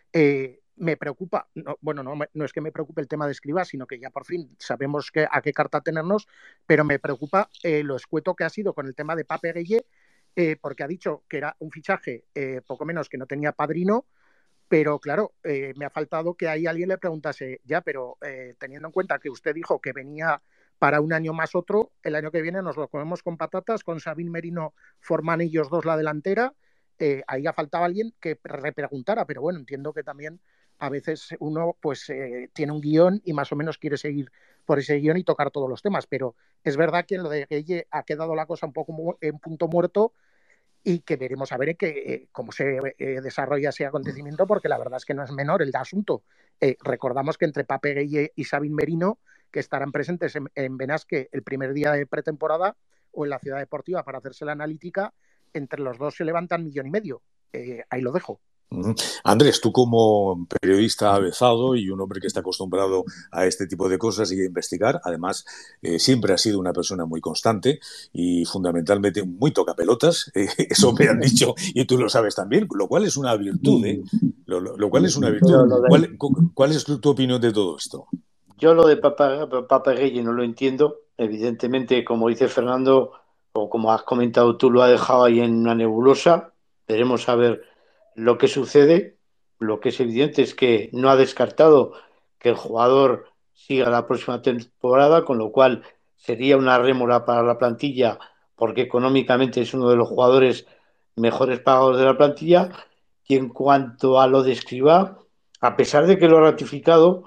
Me preocupa, no es que me preocupe el tema de Escribá, sino que ya por fin sabemos a qué carta tenernos, pero me preocupa lo escueto que ha sido con el tema de Pape Gueye, porque ha dicho que era un fichaje poco menos que no tenía padrino, pero claro, me ha faltado que ahí alguien le preguntase, ya, pero teniendo en cuenta que usted dijo que venía para un año más otro, el año que viene nos lo comemos con patatas, con Sabin Merino, Forman ellos dos la delantera, ahí ha faltado alguien que repreguntara, pero bueno, entiendo que también a veces uno pues tiene un guión y más o menos quiere seguir por ese guión y tocar todos los temas, pero es verdad que en lo de Gueye ha quedado la cosa un poco en punto muerto, y que veremos a ver cómo se desarrolla ese acontecimiento, porque la verdad es que no es menor el asunto. Recordamos que entre Pape Gueye y Sabin Merino, que estarán presentes en Benasque el primer día de pretemporada o en la ciudad deportiva para hacerse la analítica, entre los dos se levantan 1,5 millones. Ahí lo dejo. Andrés, tú como periodista avezado y un hombre que está acostumbrado a este tipo de cosas y a investigar, además siempre has sido una persona muy constante y fundamentalmente muy tocapelotas, eso me han dicho y tú lo sabes también, lo cual es una virtud, lo cual es una virtud. ¿Cuál es tu opinión de todo esto? Yo lo de Pape Gueye no lo entiendo, evidentemente, como dice Fernando, o como has comentado tú, lo ha dejado ahí en una nebulosa. Veremos a ver lo que sucede. Lo que es evidente es que no ha descartado que el jugador siga la próxima temporada, con lo cual sería una rémora para la plantilla, porque económicamente es uno de los jugadores mejores pagados de la plantilla. Y en cuanto a lo de Escribá, a pesar de que lo ha ratificado,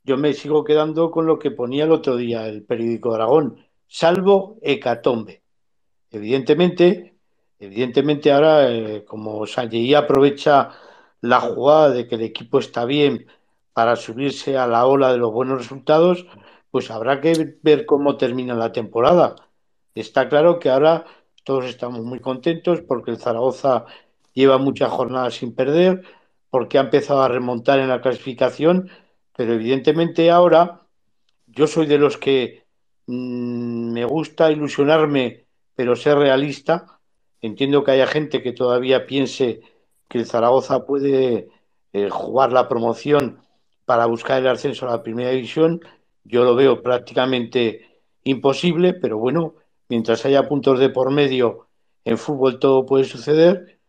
yo me sigo quedando con lo que ponía el otro día el periódico de Aragón, salvo hecatombe. Evidentemente, evidentemente ahora, como Sanlleí aprovecha la jugada de que el equipo está bien para subirse a la ola de los buenos resultados, pues habrá que ver cómo termina la temporada. Está claro que ahora todos estamos muy contentos porque el Zaragoza lleva muchas jornadas sin perder, porque ha empezado a remontar en la clasificación, pero evidentemente ahora yo soy de los que me gusta ilusionarme, pero ser realista. Entiendo que haya gente que todavía piense que el Zaragoza puede jugar la promoción para buscar el ascenso a la primera división. Yo lo veo prácticamente imposible, pero bueno, mientras haya puntos de por medio, en fútbol todo puede suceder.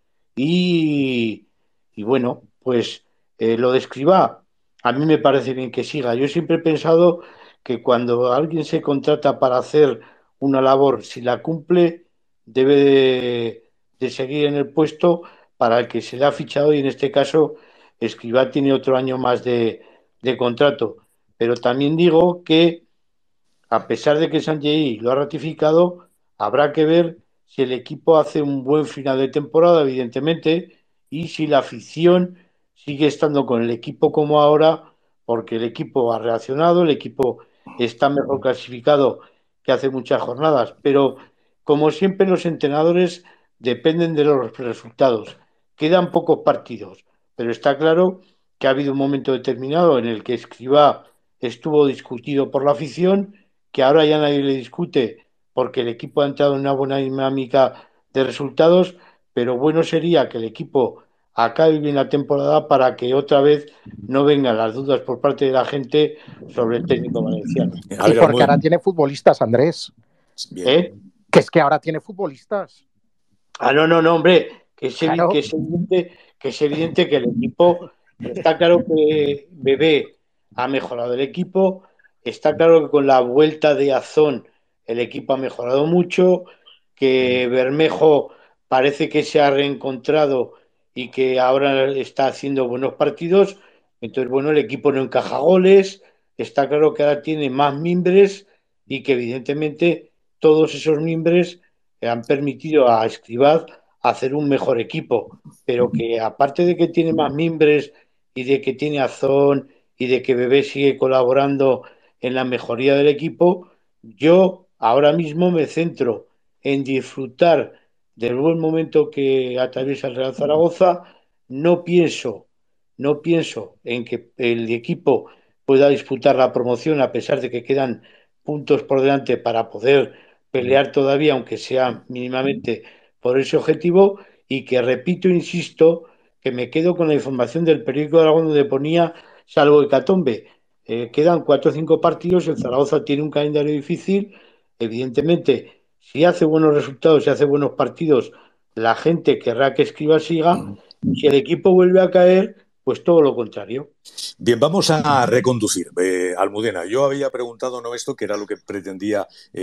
Y, y bueno, pues lo de Escribá, a mí me parece bien que siga. Yo siempre he pensado que cuando alguien se contrata para hacer una labor, si la cumple, debe de seguir en el puesto para el que se le ha fichado y en este caso Escribá tiene otro año más de contrato. Pero también digo que a pesar de que Sanjay lo ha ratificado, habrá que ver si el equipo hace un buen final de temporada, evidentemente, y si la afición sigue estando con el equipo como ahora, porque el equipo ha reaccionado, el equipo está mejor clasificado que hace muchas jornadas, pero como siempre los entrenadores dependen de los resultados. Quedan pocos partidos, pero está claro que ha habido un momento determinado en el que Escribá estuvo discutido por la afición, que ahora ya nadie le discute porque el equipo ha entrado en una buena dinámica de resultados, pero bueno sería que el equipo acabe bien la temporada para que otra vez no vengan las dudas por parte de la gente sobre el técnico valenciano. A Y ver, porque ahora tiene futbolistas, Andrés. bien. ¿Eh? Que es que ahora tiene futbolistas. Ah, no, no, no, hombre, Claro. que es evidente que el equipo, está claro que Bebé ha mejorado el equipo, está claro que con la vuelta de Azón el equipo ha mejorado mucho, que Bermejo parece que se ha reencontrado y que ahora está haciendo buenos partidos, entonces bueno, el equipo no encaja goles, está claro que ahora tiene más mimbres y que evidentemente todos esos mimbres han permitido a Escribá hacer un mejor equipo, pero que aparte de que tiene más mimbres y de que tiene Azón y de que Bebé sigue colaborando en la mejoría del equipo, yo ahora mismo me centro en disfrutar del buen momento que atraviesa el Real Zaragoza. No pienso, no pienso en que el equipo pueda disputar la promoción a pesar de que quedan puntos por delante para poder pelear todavía, aunque sea mínimamente, por ese objetivo y que, repito, insisto, que me quedo con la información del periódico de Aragón donde ponía, salvo Hecatombe, quedan 4 o 5 partidos, el Zaragoza tiene un calendario difícil, evidentemente, si hace buenos resultados, si hace buenos partidos, la gente querrá que Escribá siga, y si el equipo vuelve a caer, pues todo lo contrario. Bien, vamos a reconducir. Almudena, yo había preguntado no esto, que era lo que pretendía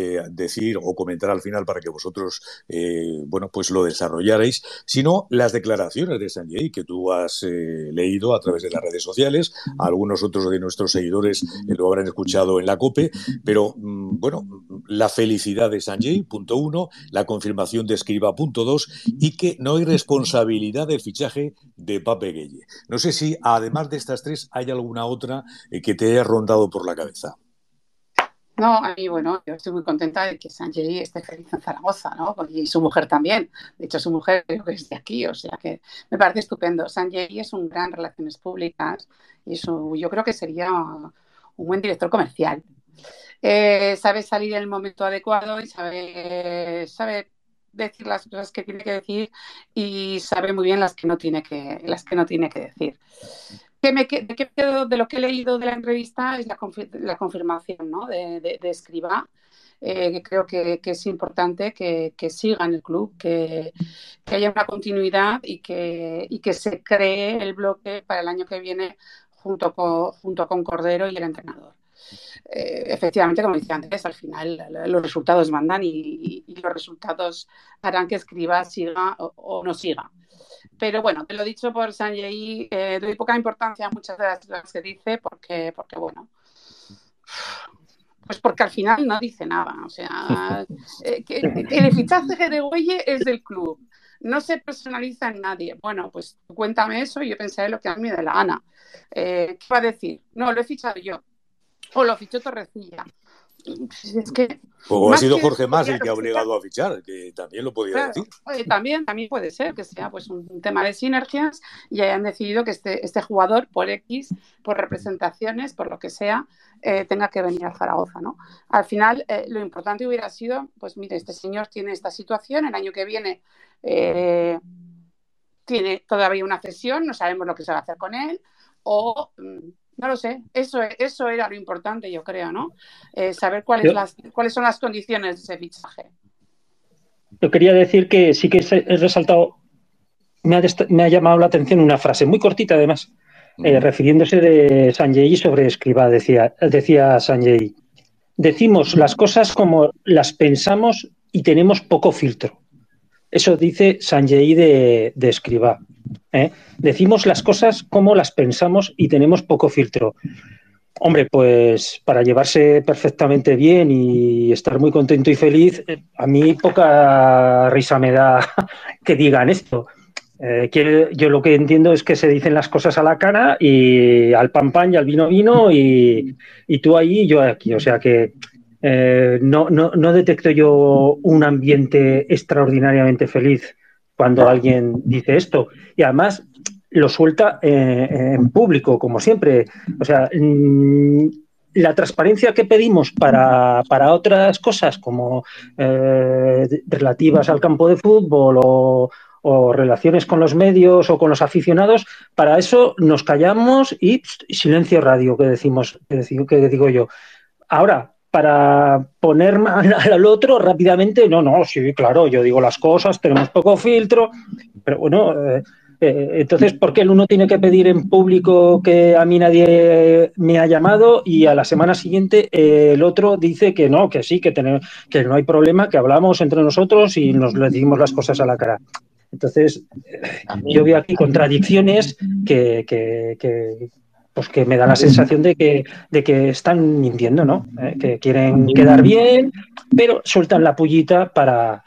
decir o comentar al final para que vosotros, bueno, pues lo desarrollarais, sino las declaraciones de Sanjay que tú has leído a través de las redes sociales. Algunos otros de nuestros seguidores lo habrán escuchado en la COPE, pero bueno, la felicidad de Sanjay, punto uno, la confirmación de Escribá, punto dos, y que no hay responsabilidad del fichaje de Pape Gueye. No sé si, además de estas tres, hay alguna otra que te haya rondado por la cabeza. No, a mí, bueno, yo estoy muy contenta de que Sanjay esté feliz en Zaragoza, ¿no? Y su mujer también. De hecho, su mujer creo que es de aquí, o sea que me parece estupendo. Sanjay es un gran relaciones públicas y yo creo que sería un buen director comercial. Sabe salir en el momento adecuado y sabe decir las cosas que tiene que decir y sabe muy bien las que no tiene que decir. ¿De qué quedo de lo que he leído de la entrevista? Es la confirmación, ¿no? de Escribá. Creo que es importante que siga en el club, que haya una continuidad y que se cree el bloque para el año que viene junto con Cordero y el entrenador. Efectivamente, como decía antes, al final los resultados mandan y los resultados harán que Escribá siga o no siga. Pero bueno, te lo he dicho por Sanjay, doy poca importancia a muchas de las cosas que dice porque bueno, Pues porque al final no dice nada. O sea, el fichaje de Güelle es del club. No se personaliza en nadie. Bueno, pues cuéntame eso y yo pensaré lo que a mí me dé la gana. ¿Qué va a decir? No, lo he fichado yo. O lo fichó Torrecilla. Es que, o ha sido Jorge Mas el que ha obligado a fichar, que también lo podía decir. También puede ser que sea pues un tema de sinergias y hayan decidido que este jugador, por X, por representaciones, por lo que sea, tenga que venir a Zaragoza, ¿no? Al final, lo importante hubiera sido, pues mire, este señor tiene esta situación, el año que viene tiene todavía una cesión, no sabemos lo que se va a hacer con él, o... no lo sé, eso era lo importante, yo creo, ¿no? Saber cuáles son las condiciones de ese fichaje. Yo quería decir que sí que he resaltado, me ha llamado la atención una frase muy cortita, además, refiriéndose de Sanjay sobre Escribá, decía Sanjay, decimos las cosas como las pensamos y tenemos poco filtro. Eso dice Sanjay de Escribá. Decimos las cosas como las pensamos y tenemos poco filtro. Hombre, pues para llevarse perfectamente bien y estar muy contento y feliz, a mí poca risa me da que digan esto. Yo lo que entiendo es que se dicen las cosas a la cara y al pan pan y al vino vino y tú ahí y yo aquí. O sea que no detecto yo un ambiente extraordinariamente feliz cuando alguien dice esto. Y además lo suelta en público, como siempre. O sea, la transparencia que pedimos para otras cosas, como relativas al campo de fútbol o relaciones con los medios o con los aficionados, para eso nos callamos y silencio radio, que digo yo. Ahora, para poner mal al otro rápidamente, sí, claro, yo digo las cosas, tenemos poco filtro, pero bueno, entonces, ¿por qué el uno tiene que pedir en público que a mí nadie me ha llamado y a la semana siguiente el otro dice que no, que sí, que no hay problema, que hablamos entre nosotros y nos le decimos las cosas a la cara? Entonces, yo veo aquí contradicciones pues que me da la sensación de que están mintiendo, ¿no? Que quieren quedar bien, pero sueltan la pullita para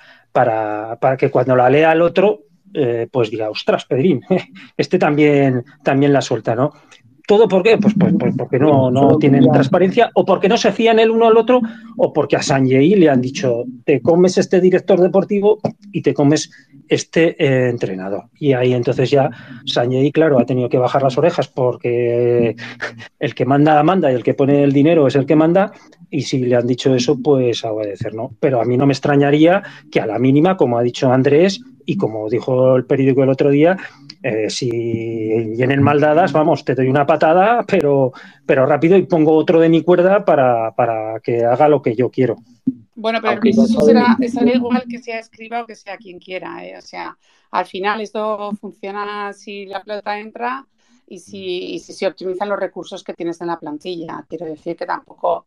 que cuando la lea el otro, pues diga, ostras, Pedrín, este también la suelta, ¿no? ¿Todo por qué? Pues porque no tienen transparencia o porque no se fían el uno al otro o porque a Sanjay le han dicho te comes este director deportivo y te comes este entrenador. Y ahí entonces ya Sanjay, claro, ha tenido que bajar las orejas porque el que manda y el que pone el dinero es el que manda y si le han dicho eso, pues a obedecer, ¿no? Pero a mí no me extrañaría que a la mínima, como ha dicho Andrés y como dijo el periódico el otro día, si vienen mal dadas, vamos, te doy una patada, pero rápido y pongo otro de mi cuerda para que haga lo que yo quiero. Bueno, pero eso será igual que sea Escribá o que sea quien quiera, ¿eh? O sea, al final esto funciona si la pelota entra y si se optimizan los recursos que tienes en la plantilla. Quiero decir que tampoco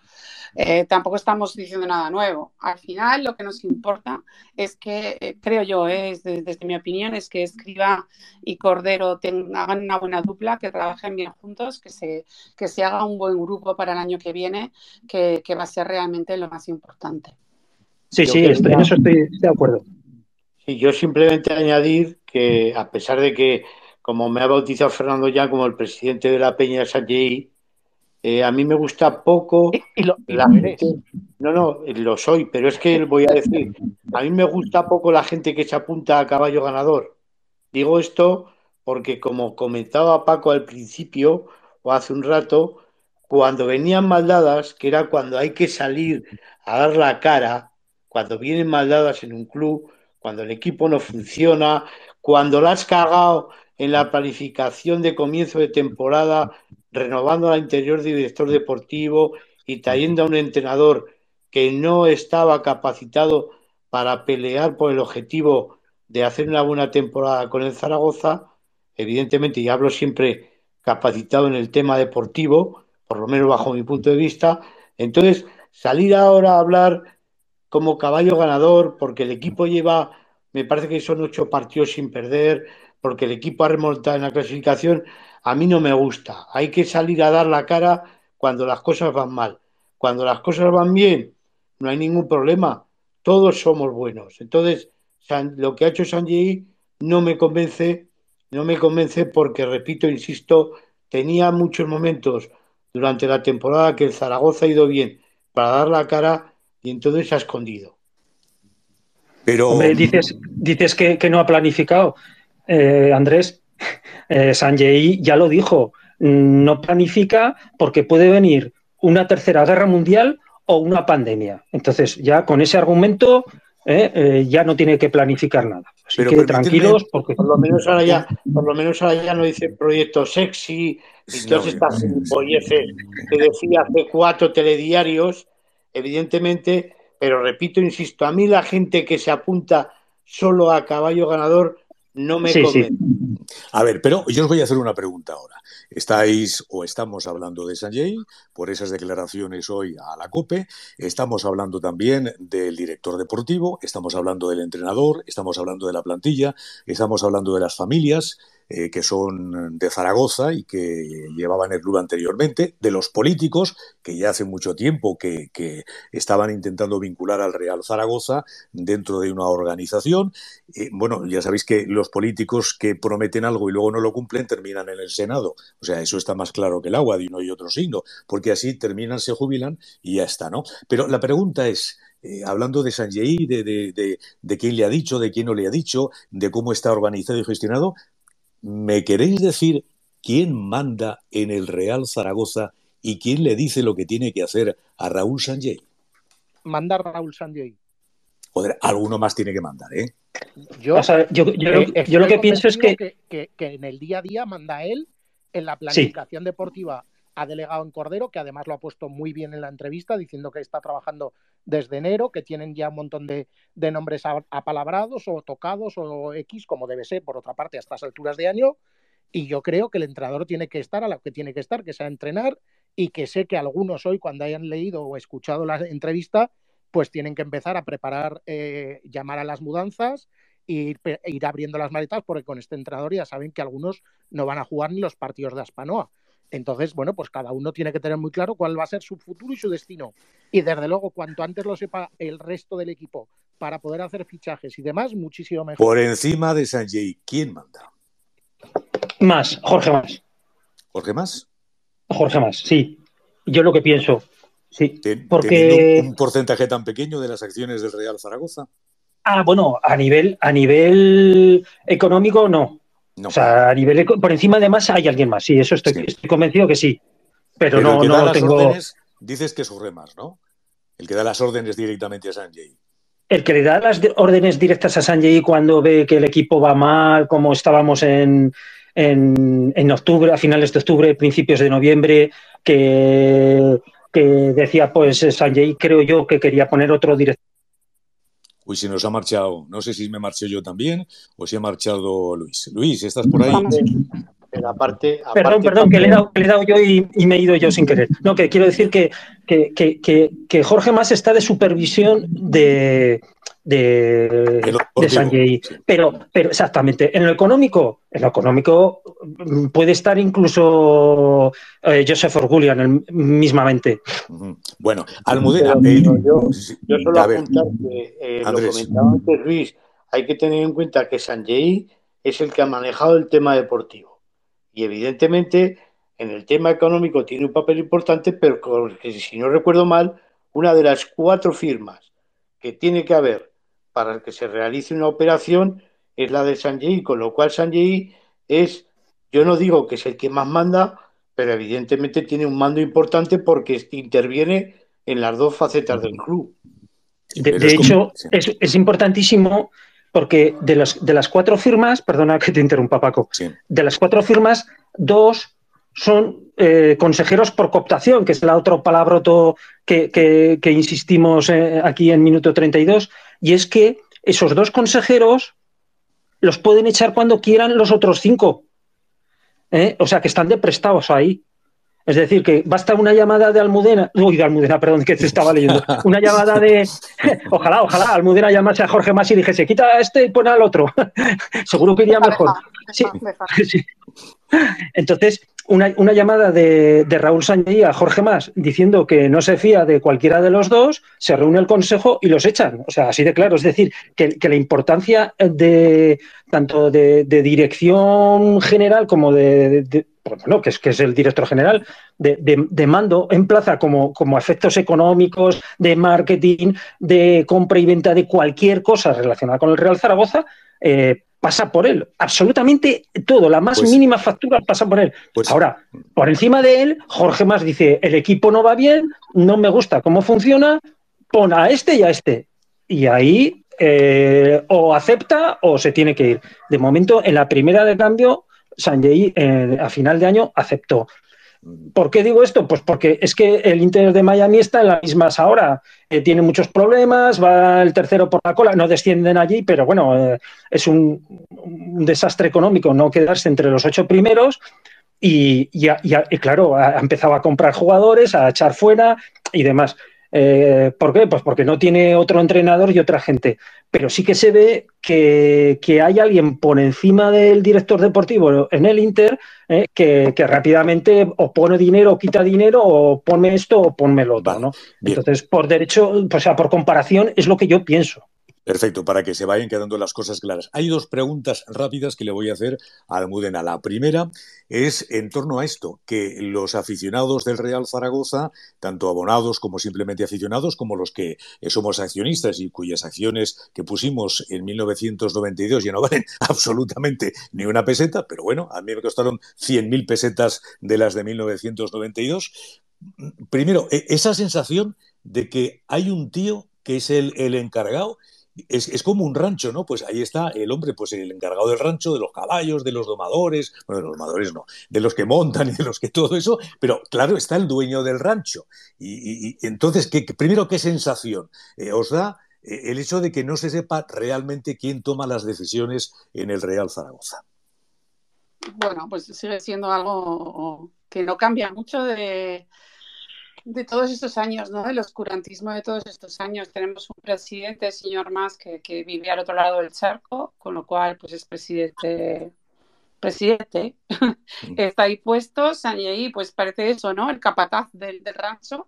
estamos diciendo nada nuevo. Al final lo que nos importa es que, creo yo, desde mi opinión, es que Escribá y Cordero hagan una buena dupla, que trabajen bien juntos, que se haga un buen grupo para el año que viene, que va a ser realmente lo más importante. Sí, en eso estoy de acuerdo. Sí, yo simplemente añadir que, a pesar de que, como me ha bautizado Fernando ya como el presidente de la Peña de Sanjay, a mí me gusta poco. Y lo eres. No, lo soy, pero es que voy a decir, a mí me gusta poco la gente que se apunta a caballo ganador. Digo esto porque, como comentaba Paco al principio o hace un rato, cuando venían maldadas, que era cuando hay que salir a dar la cara, cuando vienen maldadas en un club, cuando el equipo no funciona, cuando la has cagado en la planificación de comienzo de temporada, renovando al interior de director deportivo y trayendo a un entrenador que no estaba capacitado para pelear por el objetivo de hacer una buena temporada con el Zaragoza, evidentemente, y hablo siempre capacitado en el tema deportivo, por lo menos bajo mi punto de vista, entonces salir ahora a hablar como caballo ganador, porque el equipo lleva, me parece que son 8 partidos sin perder, porque el equipo ha remontado en la clasificación, a mí no me gusta. Hay que salir a dar la cara cuando las cosas van mal. cuando las cosas van bien, no hay ningún problema, todos somos buenos. Entonces, lo que ha hecho Sanjay no me convence, porque, repito, insisto, tenía muchos momentos durante la temporada que el Zaragoza ha ido bien para dar la cara y entonces se ha escondido. Pero... Hombre, dices que no ha planificado. Andrés, Sanjay ya lo dijo, no planifica porque puede venir una tercera guerra mundial o una pandemia. Entonces, ya con ese argumento ya no tiene que planificar nada. Así pero que tranquilos, porque por lo menos ahora ya no dice proyecto sexy y todas estas gilipolleces que decía hace 4 telediarios, evidentemente, pero repito, insisto, a mí la gente que se apunta solo a caballo ganador no me convence. Sí. A ver, pero yo os voy a hacer una pregunta ahora. Estamos hablando de Sanjay por esas declaraciones hoy a la COPE, estamos hablando también del director deportivo, estamos hablando del entrenador, estamos hablando de la plantilla, estamos hablando de las familias que son de Zaragoza y que llevaban el club anteriormente, de los políticos que ya hace mucho tiempo que estaban intentando vincular al Real Zaragoza dentro de una organización. Bueno, ya sabéis que los políticos que prometen algo y luego no lo cumplen terminan en el Senado. O sea, eso está más claro que el agua de uno y otro signo, porque así terminan, se jubilan y ya está, ¿no? Pero la pregunta es, hablando de Sanjay, de quién le ha dicho, de quién no le ha dicho, de cómo está organizado y gestionado, ¿me queréis decir quién manda en el Real Zaragoza y quién le dice lo que tiene que hacer a Raúl Sanjay? Manda Raúl Sanjay. Joder, alguno más tiene que mandar, ¿eh? Yo lo que pienso es que en el día a día manda él, en la planificación deportiva ha delegado en Cordero, que además lo ha puesto muy bien en la entrevista, diciendo que está trabajando desde enero, que tienen ya un montón de nombres apalabrados o tocados o X, como debe ser, por otra parte, a estas alturas de año. Y yo creo que el entrenador tiene que estar a lo que tiene que estar, que sea entrenar, y que sé que algunos hoy, cuando hayan leído o escuchado la entrevista, pues tienen que empezar a preparar, llamar a las mudanzas e ir abriendo las maletas, porque con este entrenador ya saben que algunos no van a jugar ni los partidos de Aspanoa. Entonces, bueno, pues cada uno tiene que tener muy claro cuál va a ser su futuro y su destino. Y desde luego, cuanto antes lo sepa el resto del equipo para poder hacer fichajes y demás, muchísimo mejor. Por encima de Sanjay, ¿quién manda? Jorge Mas. ¿Jorge Mas? Jorge Mas, sí. Yo lo que pienso, sí. Porque... ¿Teniendo un porcentaje tan pequeño de las acciones del Real Zaragoza? Bueno, a nivel económico no. O sea, a nivel por encima de Mas hay alguien más, sí, eso estoy convencido que sí. Pero el que da las tengo... órdenes, dices que es Jorge Mas, ¿no? El que da las órdenes directamente a Sanjay. El que le da las órdenes directas a Sanjay cuando ve que el equipo va mal, como estábamos en octubre, a finales de octubre, principios de noviembre, que decía, pues Sanjay, creo yo, que quería poner otro director. Uy, si nos ha marchado, no sé si me marcho yo también o si ha marchado Luis. Luis, ¿estás por ahí? Pero aparte, perdón, que le he dado yo y me he ido yo sin querer. No, que quiero decir que Jorge Mas está de supervisión de Sanjay, sí. Pero exactamente, en lo económico puede estar incluso Joseph Orgulian mismamente. Bueno, Almudena, yo solo apuntar que lo comentaba antes Luis, hay que tener en cuenta que Sanjay es el que ha manejado el tema deportivo y evidentemente en el tema económico tiene un papel importante, pero que, si no recuerdo mal, una de las 4 firmas que tiene que haber para que se realice una operación es la de Sanjay, con lo cual Sanjay es, yo no digo que es el que más manda, pero evidentemente tiene un mando importante porque interviene en las 2 facetas del club. De hecho, es importantísimo porque de las 4 firmas, perdona que te interrumpa, Paco, de las 4 firmas, 2 son consejeros por cooptación, que es la otra palabra que insistimos aquí en minuto 32, y es que esos 2 consejeros los pueden echar cuando quieran los otros 5. O sea, que están de prestados ahí. Es decir, que basta una llamada de Almudena, perdón, que te estaba leyendo, una llamada de, ojalá Almudena llamase a Jorge Mas y dijese, quita a este y pon al otro, seguro que iría mejor. Sí. Entonces, una llamada de Raúl Sanllehy a Jorge Mas diciendo que no se fía de cualquiera de los dos, se reúne el consejo y los echan. O sea, así de claro. Es decir, que la importancia de tanto de dirección general como bueno, que es el director general, de mando en plaza como efectos económicos, de marketing, de compra y venta de cualquier cosa relacionada con el Real Zaragoza, pasa por él. Absolutamente todo, la más mínima factura pasa por él. Ahora, por encima de él, Jorge Mas dice, el equipo no va bien, no me gusta cómo funciona, pon a este y a este. Y ahí o acepta o se tiene que ir. De momento, en la primera de cambio, Sanllehy a final de año aceptó. ¿Por qué digo esto? Pues porque es que el Inter de Miami está en las mismas ahora. Tiene muchos problemas, va el tercero por la cola, no descienden allí, pero bueno, es un desastre económico no quedarse entre los 8 primeros y claro, ha empezado a comprar jugadores, a echar fuera y demás. ¿Por qué? Pues porque no tiene otro entrenador y otra gente. Pero sí que se ve que hay alguien por encima del director deportivo en el Inter que rápidamente o pone dinero o quita dinero o ponme esto o ponme lo otro, ¿no? Entonces, por derecho, o sea, por comparación, es lo que yo pienso. Perfecto, para que se vayan quedando las cosas claras. Hay 2 preguntas rápidas que le voy a hacer a Almudena. La primera es en torno a esto, que los aficionados del Real Zaragoza, tanto abonados como simplemente aficionados, como los que somos accionistas y cuyas acciones que pusimos en 1992 ya no valen absolutamente ni una peseta, pero bueno, a mí me costaron 100.000 pesetas de las de 1992. Primero, esa sensación de que hay un tío que es el encargado. Es como un rancho, ¿no? Pues ahí está el hombre, pues el encargado del rancho, de los caballos, de los domadores, bueno, de los domadores no, de los que montan y de los que todo eso, pero claro, está el dueño del rancho. Y entonces, primero, ¿qué sensación os da el hecho de que no se sepa realmente quién toma las decisiones en el Real Zaragoza? Bueno, pues sigue siendo algo que no cambia mucho de todos estos años, ¿no? Del oscurantismo de todos estos años. Tenemos un presidente, el señor Mas, que vive al otro lado del charco, con lo cual pues es presidente. Está ahí puesto. Sanllehy, pues parece eso, ¿no? El capataz del rancho.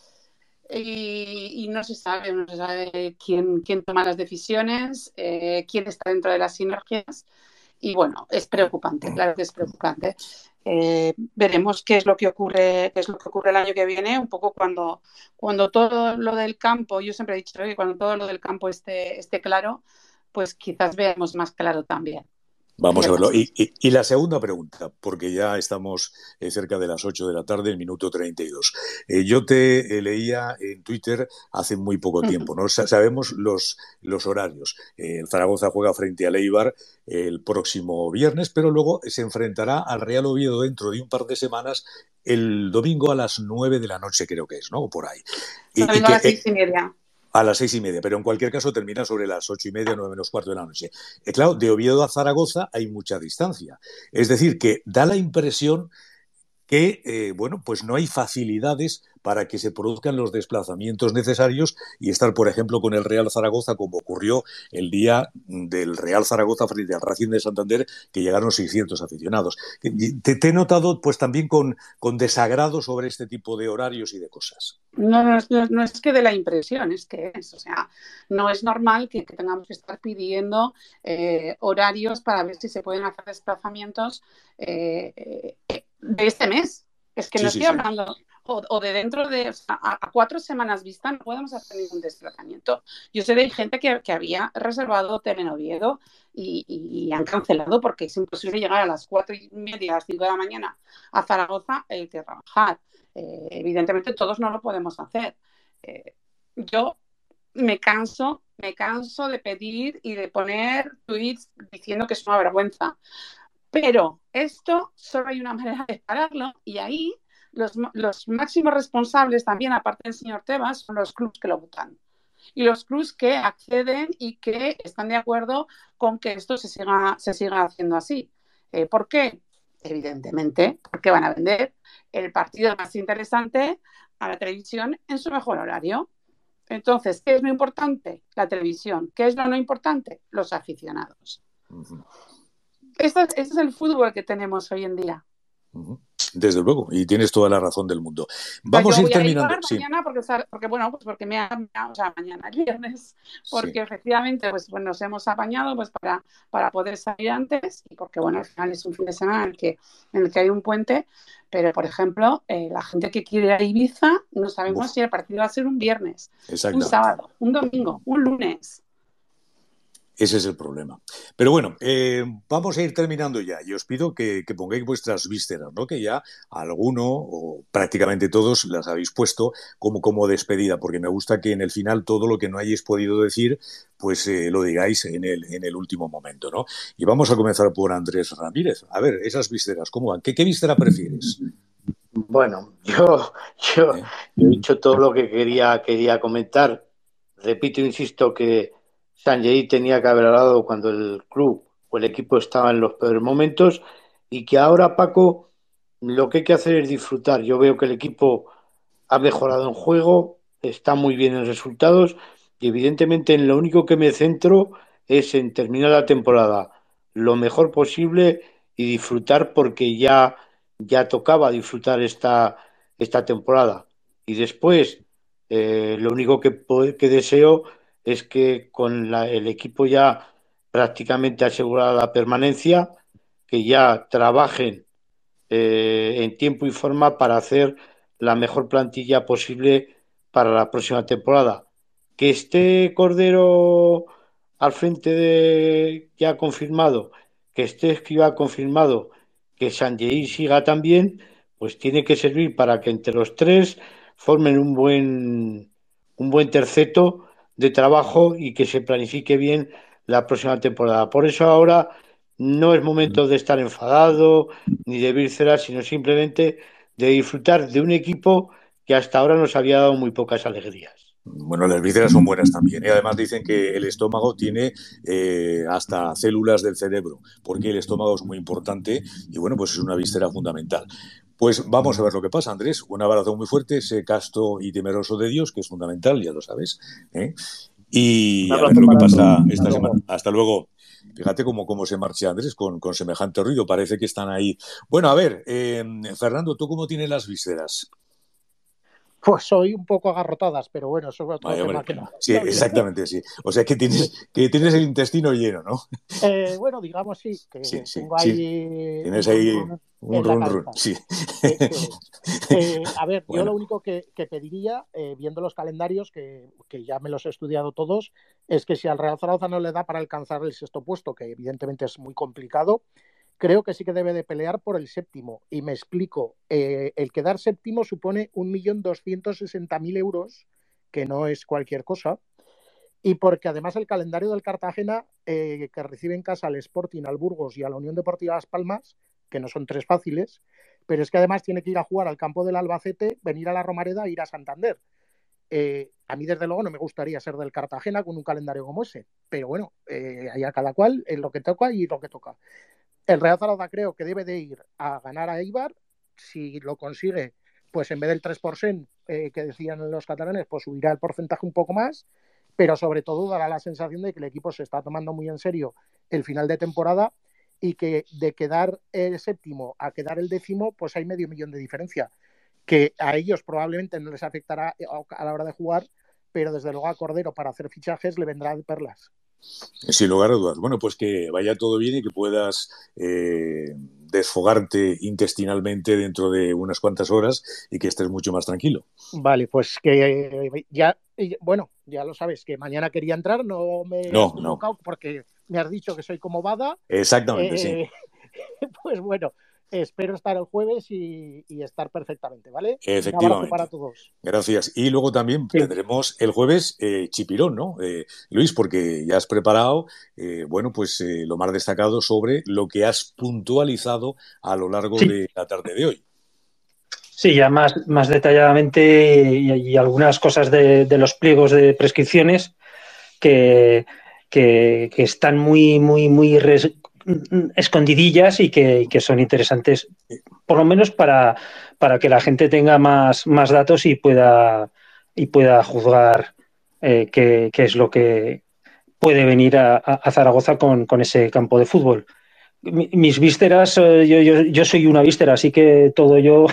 Y no se sabe quién toma las decisiones, quién está dentro de las sinergias. Y bueno, es preocupante, claro que es preocupante. Veremos qué es lo que ocurre el año que viene, un poco cuando todo lo del campo, yo siempre he dicho que cuando todo lo del campo esté claro, pues quizás veamos más claro también. Vamos a verlo. Y la segunda pregunta, porque ya estamos cerca de las 8 de la tarde, el minuto 32. Yo te leía en Twitter hace muy poco tiempo, ¿no? Sabemos los horarios. El Zaragoza juega frente al Eibar el próximo viernes, pero luego se enfrentará al Real Oviedo dentro de un par de semanas, el domingo a las 9 de la noche, creo que es, ¿no? O por ahí. Domingo a las 6:30. A las 6:30, pero en cualquier caso termina sobre las 8:30, 9 menos cuarto de la noche. Claro, de Oviedo a Zaragoza hay mucha distancia. Es decir, que da la impresión que, bueno, pues no hay facilidades para que se produzcan los desplazamientos necesarios y estar, por ejemplo, con el Real Zaragoza, como ocurrió el día del Real Zaragoza frente al Racing de Santander, que llegaron 600 aficionados. Te he notado, pues, también con desagrado sobre este tipo de horarios y de cosas. No es que dé la impresión, es que es, o sea, no es normal que tengamos que estar pidiendo horarios para ver si se pueden hacer desplazamientos de este mes. Es que no estoy hablando, o de dentro de, o sea, a 4 semanas vista no podemos hacer ningún desplazamiento. Yo sé de gente que había reservado hotel en Oviedo y han cancelado porque es imposible llegar a las 4:30, a las 5 de la mañana a Zaragoza e irte a trabajar. Evidentemente todos no lo podemos hacer. Yo me canso de pedir y de poner tweets diciendo que es una vergüenza. Pero esto solo hay una manera de pararlo y ahí los máximos responsables también, aparte del señor Tebas, son los clubs que lo votan. Y los clubs que acceden y que están de acuerdo con que esto se siga haciendo así. ¿Por qué? Evidentemente, porque van a vender el partido más interesante a la televisión en su mejor horario. Entonces, ¿qué es lo importante? La televisión. ¿Qué es lo no importante? Los aficionados. Este es el fútbol que tenemos hoy en día. Desde luego, y tienes toda la razón del mundo. Vamos a ir terminando. Yo voy a ir mañana porque bueno, pues porque o sea, mañana es viernes, porque efectivamente pues nos hemos apañado pues para poder salir antes y porque bueno, al final es un fin de semana en el que hay un puente, pero por ejemplo, la gente que quiere ir a Ibiza no sabemos si el partido va a ser un viernes, un sábado, un domingo, un lunes. Ese es el problema. Pero bueno, vamos a ir terminando ya y os pido que pongáis vuestras vísceras, ¿no? Que ya alguno o prácticamente todos las habéis puesto como despedida, porque me gusta que en el final todo lo que no hayáis podido decir, pues lo digáis en el último momento, ¿no? Y vamos a comenzar por Andrés Ramírez. A ver, esas vísceras, ¿cómo van? ¿Qué víscera prefieres? Bueno, yo he dicho todo lo que quería comentar. Repito, insisto que Sanjay tenía que haber hablado cuando el club o el equipo estaba en los peores momentos y que ahora, Paco, lo que hay que hacer es disfrutar. Yo veo que el equipo ha mejorado en juego, está muy bien en resultados y evidentemente en lo único que me centro es en terminar la temporada lo mejor posible y disfrutar porque ya tocaba disfrutar esta temporada. Y después, lo único que deseo es que con el equipo ya prácticamente asegurada la permanencia, que ya trabajen en tiempo y forma para hacer la mejor plantilla posible para la próxima temporada. Que esté Cordero al frente ya confirmado, que esté Escribá confirmado, que Sanjei siga también, pues tiene que servir para que entre los tres formen un buen terceto de trabajo y que se planifique bien la próxima temporada. Por eso ahora no es momento de estar enfadado ni de vísceras, sino simplemente de disfrutar de un equipo que hasta ahora nos había dado muy pocas alegrías. Bueno, las vísceras son buenas también. Y además dicen que el estómago tiene hasta células del cerebro, porque el estómago es muy importante y bueno, pues es una víscera fundamental. Pues vamos a ver lo que pasa, Andrés. Un abrazo muy fuerte, sé casto y temeroso de Dios, que es fundamental, ya lo sabes. Y a ver lo que pasa esta semana. Hasta luego. Fíjate cómo se marcha Andrés con semejante ruido. Parece que están ahí. Bueno, a ver, Fernando, ¿tú cómo tienes las vísceras? Pues soy un poco agarrotadas, pero bueno, eso es otro tema que no. Sí, exactamente, sí. O sea, que tienes el intestino lleno, ¿no? Bueno, digamos sí, que sí, tengo ahí... Tienes ahí un run, sí. A ver, yo lo único que pediría, viendo los calendarios, que ya me los he estudiado todos, es que si al Real Zaragoza no le da para alcanzar el sexto puesto, que evidentemente es muy complicado, creo que sí que debe de pelear por el séptimo. Y me explico, el quedar séptimo supone 1.260.000 euros, que no es cualquier cosa, y porque además el calendario del Cartagena, que recibe en casa al Sporting, al Burgos y a la Unión Deportiva Las Palmas, que no son tres fáciles, pero es que además tiene que ir a jugar al campo del Albacete, venir a la Romareda e ir a Santander. A mí, desde luego, no me gustaría ser del Cartagena con un calendario como ese, pero bueno, hay a cada cual es lo que toca y lo que toca. El Real Zaragoza creo que debe de ir a ganar a Eibar. Si lo consigue, pues en vez del 3% que decían los catalanes, pues subirá el porcentaje un poco más, pero sobre todo dará la sensación de que el equipo se está tomando muy en serio el final de temporada y que de quedar el séptimo a quedar el décimo, pues hay medio millón de diferencia, que a ellos probablemente no les afectará a la hora de jugar, pero desde luego a Cordero para hacer fichajes le vendrá de perlas. Sin lugar a dudas. Bueno, pues que vaya todo bien y que puedas desfogarte intestinalmente dentro de unas cuantas horas y que estés mucho más tranquilo. Vale, pues que ya, bueno, ya lo sabes, que mañana quería entrar, no me he equivocado porque me has dicho que soy como Bada. Exactamente, sí. Pues bueno, espero estar el jueves y estar perfectamente, ¿vale? Efectivamente. Un abrazo para todos. Gracias. Y luego también tendremos el jueves chipirón, ¿no? Luis, porque ya has preparado, bueno, pues lo más destacado sobre lo que has puntualizado a lo largo de la tarde de hoy. Sí, ya más detalladamente y algunas cosas de los pliegos de prescripciones que están muy escondidillas y que son interesantes, por lo menos para que la gente tenga más datos y pueda juzgar qué es lo que puede venir a Zaragoza con ese campo de fútbol. mis vísceras, yo soy una víscera, así que todo yo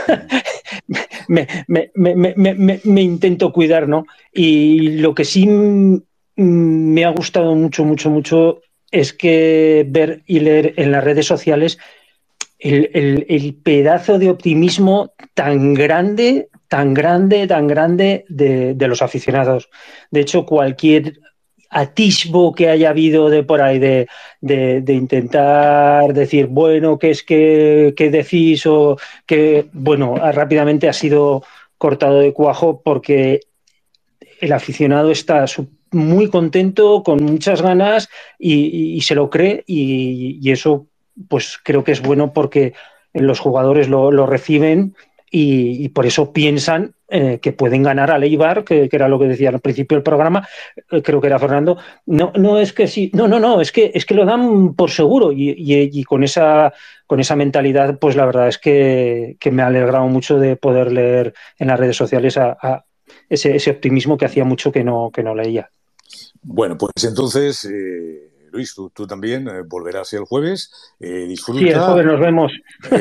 me intento cuidar, ¿no? Y lo que sí me ha gustado mucho, mucho, mucho es que ver y leer en las redes sociales el pedazo de optimismo tan grande, tan grande, tan grande de los aficionados. De hecho, cualquier atisbo que haya habido de por ahí de intentar decir, bueno, ¿qué es que decís? O que, bueno, rápidamente ha sido cortado de cuajo porque el aficionado está muy contento, con muchas ganas y se lo cree y eso pues creo que es bueno porque los jugadores lo reciben y por eso piensan que pueden ganar al Eibar, que era lo que decía al principio del programa, creo que era Fernando. No es que sí, no, es que lo dan por seguro y con esa mentalidad, pues la verdad es que me ha alegrado mucho de poder leer en las redes sociales a ese optimismo que hacía mucho que no leía. Bueno, pues entonces, Luis, tú también volverás el jueves, disfruta. Sí, el jueves nos vemos.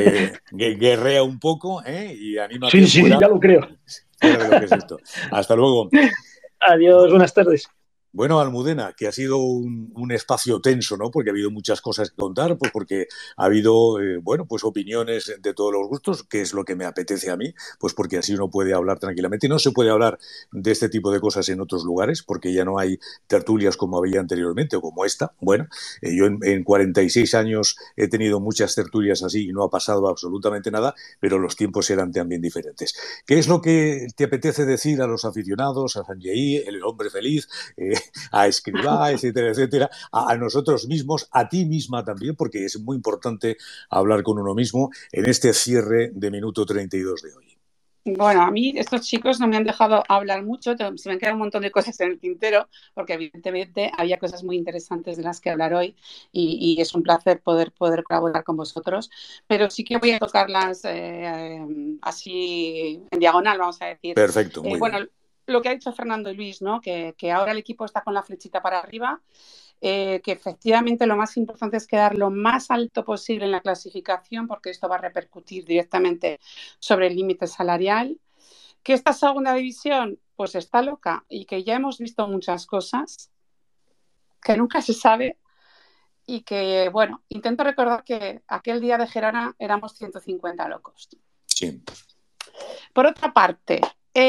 Guerrea un poco y anímate. Sí, fuera, ya lo creo. Fuera de lo que es esto. Hasta luego. Adiós, buenas tardes. Bueno, Almudena, que ha sido un espacio tenso, ¿no? Porque ha habido muchas cosas que contar, pues porque ha habido, bueno, pues opiniones de todos los gustos, que es lo que me apetece a mí, pues porque así uno puede hablar tranquilamente. Y no se puede hablar de este tipo de cosas en otros lugares, porque ya no hay tertulias como había anteriormente o como esta. Bueno, yo en 46 años he tenido muchas tertulias así y no ha pasado absolutamente nada, pero los tiempos eran también diferentes. ¿Qué es lo que te apetece decir a los aficionados, a Sanjei, el hombre feliz, a Escribá, etcétera, etcétera, a nosotros mismos, a ti misma también, porque es muy importante hablar con uno mismo en este cierre de minuto 32 de hoy? Bueno, a mí estos chicos no me han dejado hablar mucho, se me han quedado un montón de cosas en el tintero, porque evidentemente había cosas muy interesantes de las que hablar hoy y es un placer poder colaborar con vosotros, pero sí que voy a tocarlas así en diagonal, vamos a decir. Perfecto, muy bueno, bien. Lo que ha dicho Fernando y Luis, ¿no? Que ahora el equipo está con la flechita para arriba, que efectivamente lo más importante es quedar lo más alto posible en la clasificación, porque esto va a repercutir directamente sobre el límite salarial, que esta segunda división pues está loca y que ya hemos visto muchas cosas, que nunca se sabe y que, bueno, intento recordar que aquel día de Gerona éramos 150 locos. Sí. Por otra parte,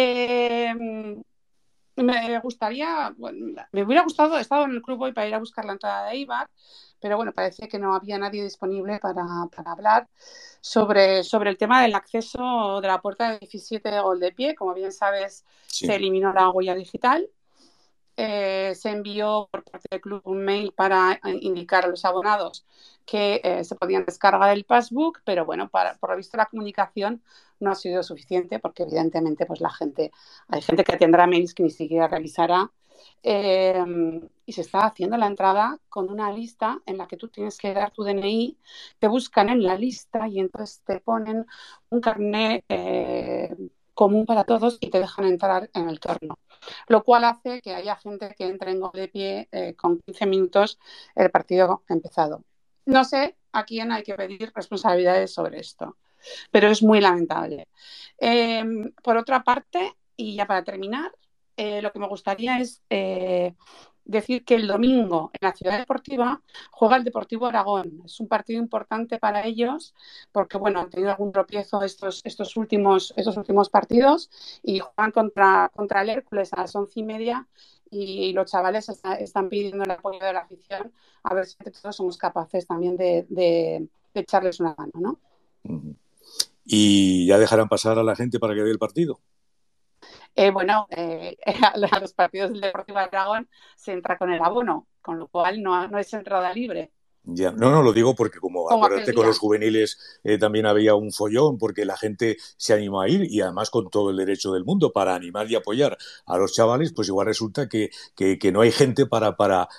me gustaría, bueno, me hubiera gustado, he estado en el club hoy para ir a buscar la entrada de Eibar, pero bueno, parecía que no había nadie disponible para hablar sobre el tema del acceso de la puerta de 17 de Gol de Pie. Como bien sabes, sí, se eliminó la huella digital. Se envió por parte del club un mail para indicar a los abonados que se podían descargar el passbook, pero bueno, por lo visto la comunicación no ha sido suficiente porque evidentemente pues hay gente que tendrá mails que ni siquiera revisará y se está haciendo la entrada con una lista en la que tú tienes que dar tu DNI, te buscan en la lista y entonces te ponen un carnet común para todos y te dejan entrar en el torno, lo cual hace que haya gente que entre en Gol de Pie con 15 minutos el partido empezado. No sé a quién hay que pedir responsabilidades sobre esto, pero es muy lamentable. Por otra parte, y ya para terminar, lo que me gustaría es decir que el domingo en la Ciudad Deportiva juega el Deportivo Aragón. Es un partido importante para ellos porque, bueno, han tenido algún tropiezo estos últimos partidos y juegan contra el Hércules a las 11:30 y los chavales están pidiendo el apoyo de la afición a ver si todos somos capaces también de echarles una mano, ¿no? ¿Y ya dejarán pasar a la gente para que vea el partido? A los partidos del Deportivo Aragón se entra con el abono, con lo cual no es entrada libre. Ya. No, lo digo porque como acuérdate con los juveniles también había un follón porque la gente se animó a ir y además con todo el derecho del mundo para animar y apoyar a los chavales, pues igual resulta que no hay gente para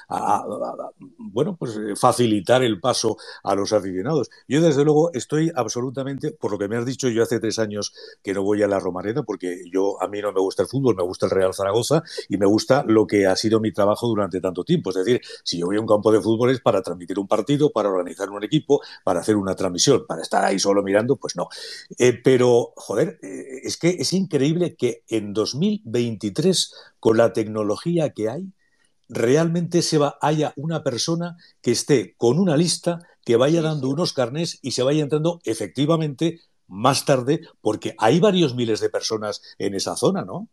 facilitar el paso a los aficionados. Yo desde luego estoy absolutamente, por lo que me has dicho, yo hace 3 años que no voy a la Romareda porque a mí no me gusta el fútbol, me gusta el Real Zaragoza y me gusta lo que ha sido mi trabajo durante tanto tiempo. Es decir, si yo voy a un campo de fútbol es para transmitir un partido, para organizar un equipo, para hacer una transmisión, para estar ahí solo mirando, pues no. Pero, joder, es que es increíble que en 2023, con la tecnología que hay, realmente haya una persona que esté con una lista, que vaya dando unos carnés y se vaya entrando efectivamente más tarde, porque hay varios miles de personas en esa zona, ¿no?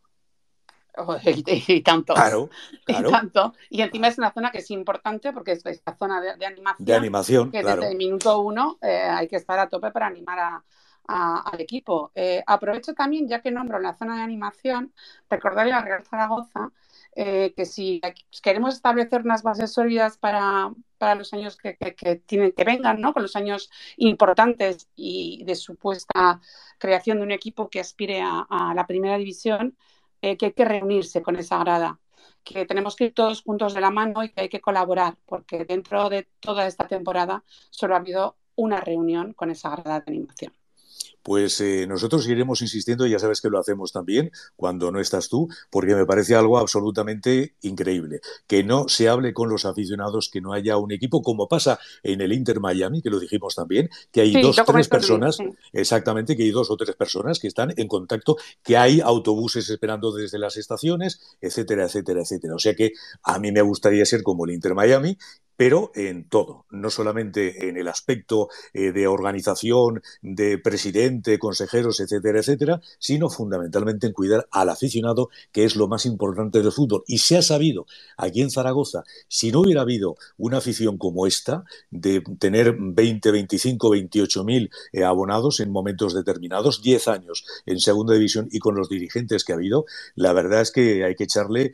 Y tanto. Claro. Y tanto. Y encima es una zona que es importante porque es esta zona de animación. De animación, que claro. Desde el minuto 1 hay que estar a tope para animar al equipo. Aprovecho también, ya que nombro la zona de animación, recordarle a Real Zaragoza que si queremos establecer unas bases sólidas para los años que vengan, ¿no? Con los años importantes y de supuesta creación de un equipo que aspire a la primera división, que hay que reunirse con esa grada, que tenemos que ir todos juntos de la mano y que hay que colaborar, porque dentro de toda esta temporada solo ha habido una reunión con esa grada de animación. Pues nosotros iremos insistiendo, ya sabes que lo hacemos también cuando no estás tú, porque me parece algo absolutamente increíble. Que no se hable con los aficionados, que no haya un equipo, como pasa en el Inter Miami, que lo dijimos también, que hay dos o tres personas, exactamente, que hay 2 o 3 personas que están en contacto, que hay autobuses esperando desde las estaciones, etcétera, etcétera, etcétera. O sea que a mí me gustaría ser como el Inter Miami, pero en todo, no solamente en el aspecto de organización, de presidente, consejeros, etcétera, etcétera, sino fundamentalmente en cuidar al aficionado, que es lo más importante del fútbol. Y se ha sabido aquí en Zaragoza, si no hubiera habido una afición como esta, de tener 20, 25, 28 mil abonados en momentos determinados, 10 años en segunda división y con los dirigentes que ha habido, la verdad es que hay que echarle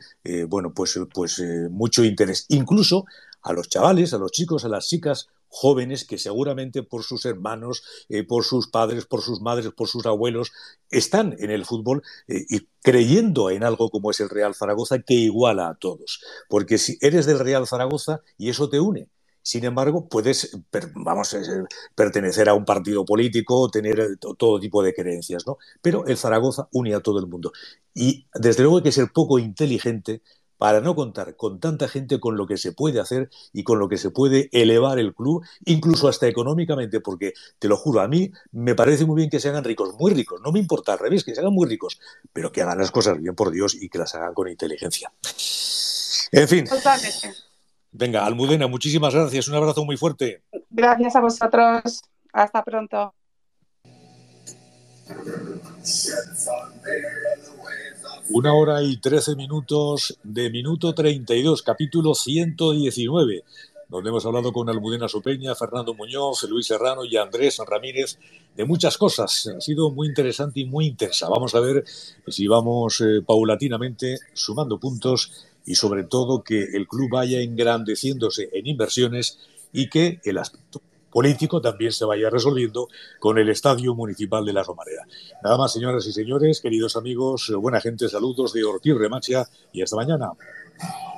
mucho interés. Incluso a los chavales, a los chicos, a las chicas jóvenes que seguramente por sus hermanos, por sus padres, por sus madres, por sus abuelos, están en el fútbol y creyendo en algo como es el Real Zaragoza, que iguala a todos. Porque si eres del Real Zaragoza y eso te une, sin embargo, puedes, pertenecer a un partido político, tener todo tipo de creencias, ¿no? Pero el Zaragoza une a todo el mundo. Y desde luego hay que ser poco inteligente para no contar con tanta gente, con lo que se puede hacer y con lo que se puede elevar el club, incluso hasta económicamente, porque te lo juro, a mí me parece muy bien que se hagan ricos, muy ricos, no me importa, al revés, que se hagan muy ricos, pero que hagan las cosas bien, por Dios, y que las hagan con inteligencia. En fin. Totalmente. Venga, Almudena, muchísimas gracias, un abrazo muy fuerte. Gracias a vosotros, hasta pronto. 1 hora y 13 minutos de minuto 32, capítulo 119, donde hemos hablado con Almudena Sopeña, Fernando Muñoz, Luis Serrano y Andrés Ramírez de muchas cosas. Ha sido muy interesante y muy intensa. Vamos a ver si vamos paulatinamente sumando puntos y sobre todo que el club vaya engrandeciéndose en inversiones y que el aspecto político también se vaya resolviendo con el Estadio Municipal de La Romareda. Nada más, señoras y señores, queridos amigos, buena gente, saludos de Ortiz Remacha y hasta mañana.